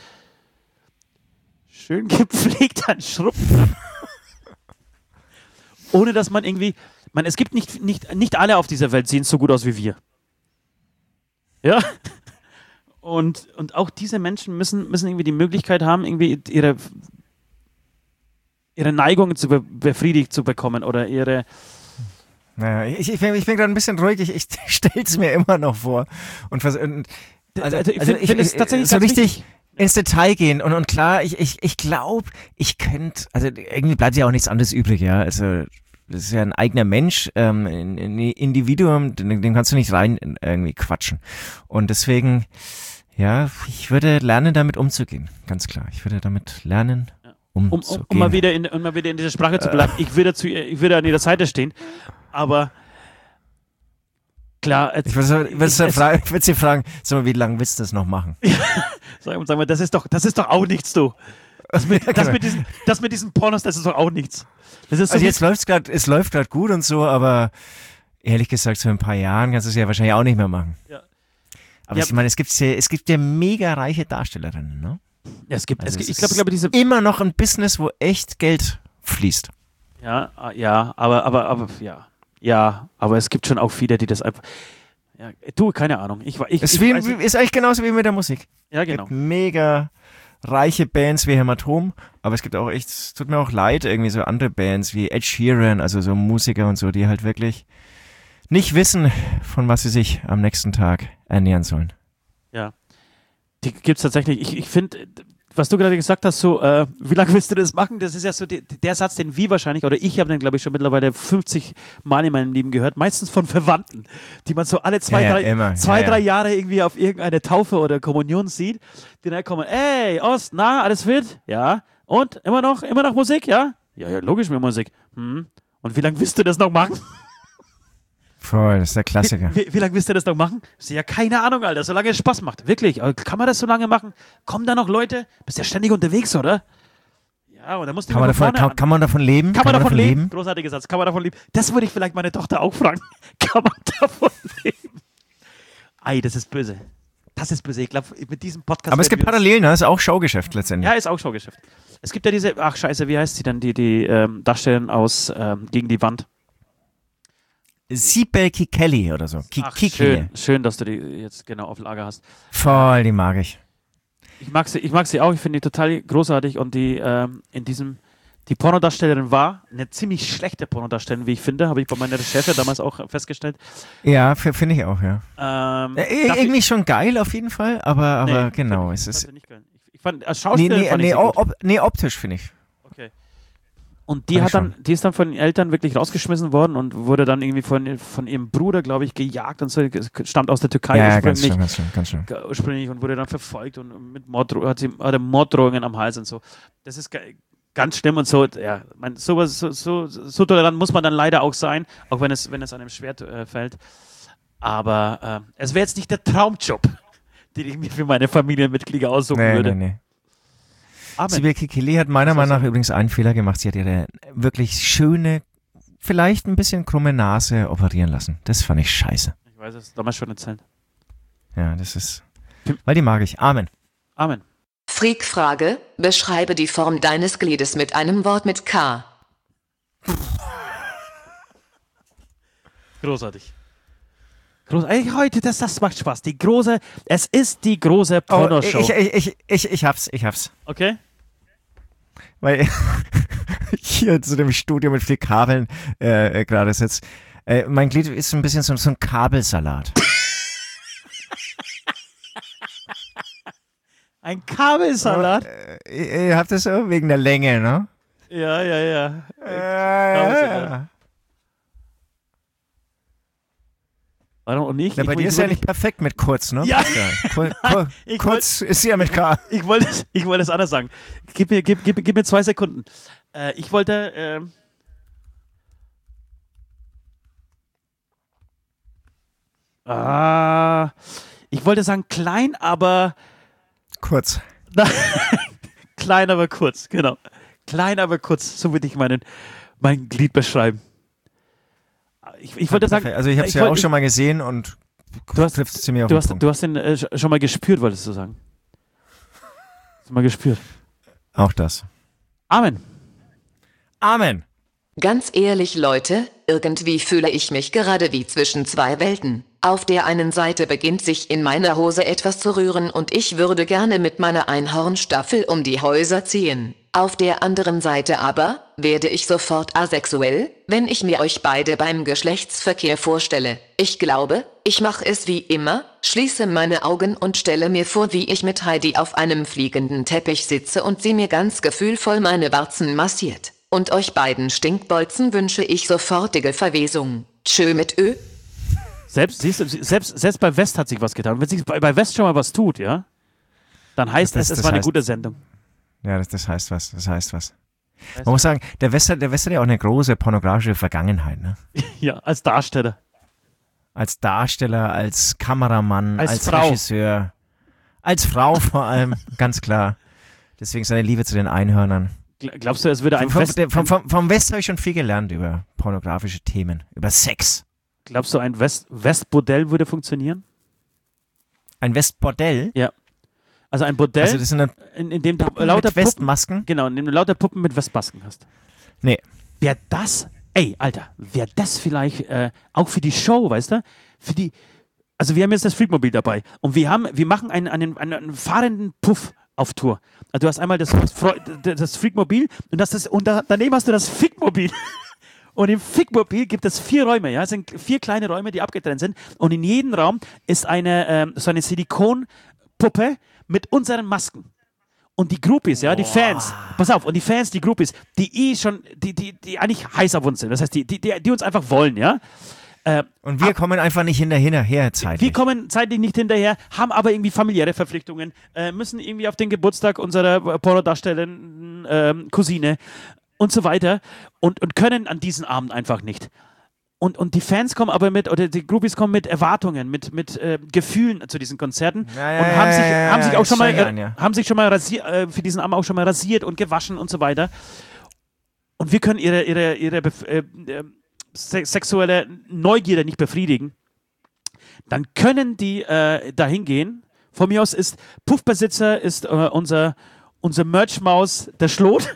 schön gepflegt an Schrubben kann. Ohne dass man irgendwie, man, es gibt nicht, nicht, nicht alle auf dieser Welt sehen so gut aus wie wir. Ja? Und, und auch diese Menschen müssen, müssen irgendwie die Möglichkeit haben, irgendwie ihre, ihre Neigung zu be befriedigt zu bekommen oder ihre. Naja, ich, ich bin, ich bin gerade ein bisschen ruhig, ich, ich stelle es mir immer noch vor. Und, vers und also, Also ich also find- find es tatsächlich so ganz richtig wichtig. ins Detail gehen. Und, und klar, ich, ich, ich glaube, ich könnte, also irgendwie bleibt ja auch nichts anderes übrig, ja. Also das ist ja ein eigener Mensch, ähm, ein, ein Individuum, den, den kannst du nicht rein irgendwie quatschen. Und deswegen, ja, ich würde lernen, damit umzugehen. Ganz klar. Ich würde damit lernen, Um, umzugehen. um, um, mal wieder in, um mal wieder in dieser Sprache zu bleiben. Ich würde, zu, ich würde an ihrer Seite stehen, aber klar. Ich würde es- würd es- fragen, ich würd sie fragen, sag mal, wie lange willst du das noch machen? Sag sag mal, das ist doch, das ist doch auch nichts, du. Das mit, das mit, diesen, das mit diesen Pornos, das ist doch auch nichts. Das ist so Also wie- jetzt läuft's grad, es läuft gerade gut und so, aber ehrlich gesagt, so in ein paar Jahren kannst du es ja wahrscheinlich auch nicht mehr machen. Ja. Aber Ja. ich meine, es gibt ja, es gibt ja mega reiche Darstellerinnen, ne? Ja, es gibt, Also es gibt es ich glaube, ist ich glaube, diese. immer noch ein Business, wo echt Geld fließt. Ja, ah, ja, aber, aber, aber, ja. Ja, aber es gibt schon auch viele, die das einfach. Ja, du, keine Ahnung. Ich, ich, Ist, ich wie, weiß, ist eigentlich genauso wie mit der Musik. ja, Es genau. gibt mega reiche Bands wie Hämatom, aber es gibt auch echt, es tut mir auch leid, irgendwie so andere Bands wie Ed Sheeran, also so Musiker und so, die halt wirklich nicht wissen, von was sie sich am nächsten Tag ernähren sollen. Ja. Die gibt es tatsächlich. Ich, ich finde, was du gerade gesagt hast, so, äh, wie lange willst du das machen? Das ist ja so die, der Satz, den wir wahrscheinlich, oder ich habe den, glaube ich, schon mittlerweile fünfzig Mal in meinem Leben gehört, meistens von Verwandten, die man so alle zwei, Ja, ja, drei, immer. zwei Ja, ja. drei Jahre irgendwie auf irgendeine Taufe oder Kommunion sieht, die dann kommen, ey, Ost, na, alles fit? Ja. Und, immer noch, immer noch Musik? Ja? Ja, ja, logisch mit Musik. Hm. Und wie lange willst du das noch machen? Voll, das ist der Klassiker. Wie, wie lange willst du das noch machen? Ist ja keine Ahnung, Alter, solange es Spaß macht. Wirklich. Aber kann man das so lange machen? Kommen da noch Leute? Bist ja ständig unterwegs, oder? Ja, und da musst du Kann man, immer von davon, vorne kann, kann man davon leben? Kann man davon leben? Großartiger Satz. Kann man davon leben? Das würde ich vielleicht meine Tochter auch fragen. Kann man davon leben? Ei, das ist böse. das ist böse. Ich glaube, mit diesem Podcast. Aber es gibt Parallelen, ne? Ist auch Showgeschäft letztendlich. Ja, ist auch Showgeschäft. Es gibt ja diese, ach scheiße, wie heißt sie denn, die, die ähm, Darstellerin aus ähm, Gegen die Wand. Sibel Kikeli oder so. Ach, schön, schön, dass du die jetzt genau auf Lager hast. Voll, die mag ich. Ich mag sie, ich mag sie auch, ich finde die total großartig und die ähm, in diesem, die Pornodarstellerin war eine ziemlich schlechte Pornodarstellerin, wie ich finde, habe ich bei meiner Recherche damals auch festgestellt. Ja, finde ich auch, ja. Ähm, äh, irgendwie ich, schon geil auf jeden Fall, aber, aber nee, genau, ich, es ist... nicht geil. Ich, ich fand, als Schauspielerin nee, nee, fand nee, ich ob, nee, optisch finde ich. Okay. Und die hat dann, die ist dann von den Eltern wirklich rausgeschmissen worden und wurde dann irgendwie von, von ihrem Bruder, glaube ich, gejagt und so, stammt aus der Türkei ja, ursprünglich, ja, ganz schön, ganz schön, ganz schön. ursprünglich und wurde dann verfolgt und mit Morddro- hat sie hatte Morddrohungen am Hals und so. Das ist ganz schlimm und so, ja, man, sowas, so, so, so tolerant muss man dann leider auch sein, auch wenn es, wenn es einem schwer äh, fällt. Aber äh, es wäre jetzt nicht der Traumjob, den ich mir für meine Familienmitglieder aussuchen nee, würde. Nee, nee. Sibel Kikeli hat meiner Meinung nach übrigens einen Fehler gemacht. Sie hat ihre wirklich schöne, vielleicht ein bisschen krumme Nase operieren lassen. Das fand ich scheiße. Ich weiß es, damals schon erzählt. Ja, das ist, weil die mag ich. Amen. Amen. Freak-Frage, beschreibe die Form deines Gliedes mit einem Wort mit K. Großartig. Großartig. Heute, das, das macht Spaß. Die große, es ist die große Pornoshow. Oh, ich, ich, ich, ich, ich hab's, ich hab's. Okay. Weil hier zu dem Studio mit viel Kabeln äh, gerade sitzt. Äh, mein Glied ist ein bisschen so, so ein Kabelsalat. Ein Kabelsalat? Äh, ihr habt das so wegen der Länge, ne? Ja, ja, ja. Äh, Kabelsalat. ja. Und ich, Na, bei ich, dir ich, ist ich, ja nicht perfekt mit kurz, ne? Ja. Kur, kur, kurz ist ja mit K. Ich wollte ich wollte es anders sagen. Gib mir, gib, gib, gib mir zwei Sekunden. Äh, ich wollte. Ähm, ah, ich wollte sagen klein, aber. Kurz. Klein, aber kurz, genau. Klein, aber kurz. So würde ich meinen, mein Glied beschreiben. Ich, ich wollte sagen. Also, ich habe es ja wollt, auch schon mal gesehen und du hast, trifft ziemlich auf du den hast, Punkt. du hast den äh, schon mal gespürt, wolltest du sagen. Hast du mal gespürt? Auch das. Amen. Amen. Ganz ehrlich, Leute, irgendwie fühle ich mich gerade wie zwischen zwei Welten. Auf der einen Seite beginnt sich in meiner Hose etwas zu rühren und ich würde gerne mit meiner Einhornstaffel um die Häuser ziehen. Auf der anderen Seite aber werde ich sofort asexuell, wenn ich mir euch beide beim Geschlechtsverkehr vorstelle. Ich glaube, ich mache es wie immer, schließe meine Augen und stelle mir vor, wie ich mit Heidi auf einem fliegenden Teppich sitze und sie mir ganz gefühlvoll meine Warzen massiert. Und euch beiden Stinkbolzen wünsche ich sofortige Verwesung. Tschö mit Ö. Selbst, siehst du, selbst, selbst bei West hat sich was getan. Und wenn sich bei, bei West schon mal was tut, ja, dann heißt das, es, es das war heißt, eine gute Sendung. Ja, das, das heißt was. Das heißt was. Man heißt muss sagen, der West, der West hat ja auch eine große pornografische Vergangenheit, ne? Ja, als Darsteller. Als Darsteller, als Kameramann, als, als Frau. Regisseur. Als Frau vor allem, ganz klar. Deswegen seine Liebe zu den Einhörnern. Glaubst du, es würde ein vom, West... Vom, vom, vom West habe ich schon viel gelernt über pornografische Themen, über Sex. Glaubst du, ein West, Westbordell würde funktionieren? Ein Westbordell? Ja. Also ein Bordell, also das sind dann in, in dem du Puppen lauter mit Westmasken? Genau, in dem du lauter Puppen mit Westmasken hast. Nee. Wäre das, ey, Alter, wäre das vielleicht äh, auch für die Show, weißt du? Für die, also wir haben jetzt das Freakmobil dabei und wir haben, wir machen einen, einen, einen, einen fahrenden Puff auf Tour. Also du hast einmal das, das Freakmobil und, das, das, und da, daneben hast du das Fickmobil. Und im Fickmobil gibt es vier Räume, ja, es sind vier kleine Räume, die abgetrennt sind. Und in jedem Raum ist eine, ähm, so eine Silikonpuppe mit unseren Masken. Und die Groupies, ja, die Fans, pass auf, und die Fans, die Groupies, die eh schon, die, die, die eigentlich heiß auf uns sind, das heißt, die, die, die uns einfach wollen, ja. Äh, und wir ab, kommen einfach nicht hinterher zeitlich. Wir kommen zeitlich nicht hinterher, haben aber irgendwie familiäre Verpflichtungen, äh, müssen irgendwie auf den Geburtstag unserer Pornodarstellerin äh, Cousine und so weiter und, und können an diesen Abend einfach nicht. Und, und die Fans kommen aber mit, oder die Groupies kommen mit Erwartungen, mit, mit äh, Gefühlen zu diesen Konzerten ja, ja, und haben sich, ja, haben sich auch schon mal, an, ja. haben sich schon mal rasiert, äh, für diesen Abend auch schon mal rasiert und gewaschen und so weiter. Und wir können ihre, ihre, ihre äh, äh, sexuelle Neugierde nicht befriedigen. Dann können die äh, dahin gehen Von mir aus ist Puffbesitzer ist äh, unser, unser Merch-Maus, der Schlot.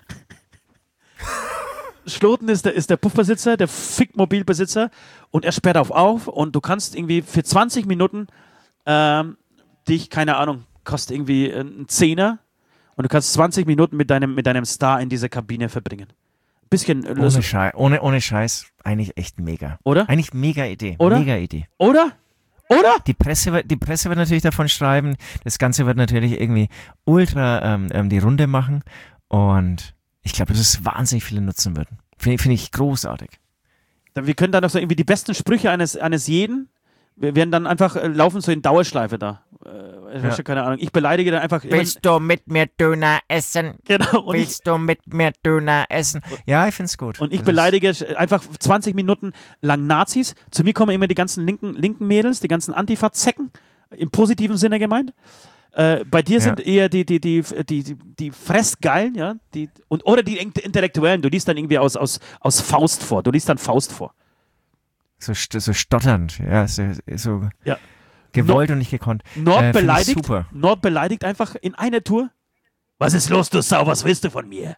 Schloten ist der, ist der Puffbesitzer, der Fickmobilbesitzer und er sperrt auf auf und du kannst irgendwie für zwanzig Minuten ähm, dich, keine Ahnung, kostet irgendwie einen Zehner und du kannst zwanzig Minuten mit deinem, mit deinem Star in dieser Kabine verbringen. Bisschen ohne, Schei- ohne, ohne Scheiß, eigentlich echt mega. Oder? Eigentlich mega Idee. Oder? Mega Idee. Oder? Oder? Die Presse, wird, die Presse wird natürlich davon schreiben, das Ganze wird natürlich irgendwie ultra ähm, ähm, die Runde machen und ich glaube, dass es wahnsinnig viele nutzen würden. Finde find ich großartig. Wir können dann noch so irgendwie die besten Sprüche eines, eines jeden, wir werden dann einfach äh, laufen so in Dauerschleife da. Äh, ich Ja. ja. keine Ahnung. Ich beleidige dann einfach. Willst du mit mir Döner essen? Genau. Und ich, Willst du mit mir Döner essen? Ja, ich finde es gut. und ich Das beleidige einfach zwanzig Minuten lang Nazis. Zu mir kommen immer die ganzen linken, linken Mädels, die ganzen Antifa-Zecken, im positiven Sinne gemeint. Äh, bei dir Ja. sind eher die, die, die, die, die, die Fressgeilen, ja, die, und, oder die Intellektuellen. Du liest dann irgendwie aus, aus, aus Faust vor. Du liest dann Faust vor. So, st- so stotternd, ja, so, so Ja. gewollt und nicht gekonnt. Nord Äh, find ich beleidigt, super. Nord beleidigt einfach in einer Tour. Was ist los, du Sau? Was willst du von mir?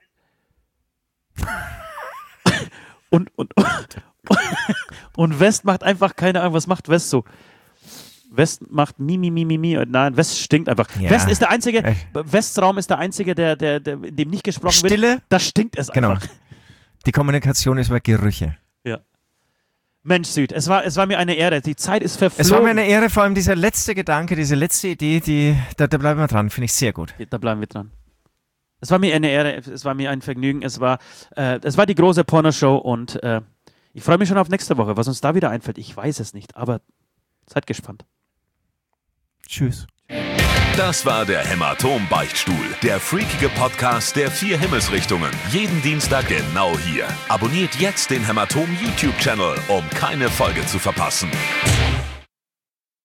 und, und, und West macht einfach keine Ahnung, was macht West so? West macht mi, mi, mi, mi, mi. Nein, West stinkt einfach. Ja. West ist der einzige, Echt. Wests Raum ist der einzige, der, der, der, in dem nicht gesprochen Stille? wird. Da stinkt es Genau. einfach. Die Kommunikation ist über Gerüche. Ja. Mensch, Süd, es war, es war mir eine Ehre. Die Zeit ist verflogen. Es war mir eine Ehre, vor allem dieser letzte Gedanke, diese letzte Idee, die, da, da bleiben wir dran, finde ich sehr gut. Da bleiben wir dran. Es war mir eine Ehre, es war mir ein Vergnügen, es war, äh, es war die große Pornoshow und äh, ich freue mich schon auf nächste Woche, was uns da wieder einfällt. Ich weiß es nicht, aber seid gespannt. Tschüss. Das war der Hämatom-Beichtstuhl, der freakige Podcast der vier Himmelsrichtungen. Jeden Dienstag genau hier. Abonniert jetzt den Hämatom-YouTube-Channel, um keine Folge zu verpassen.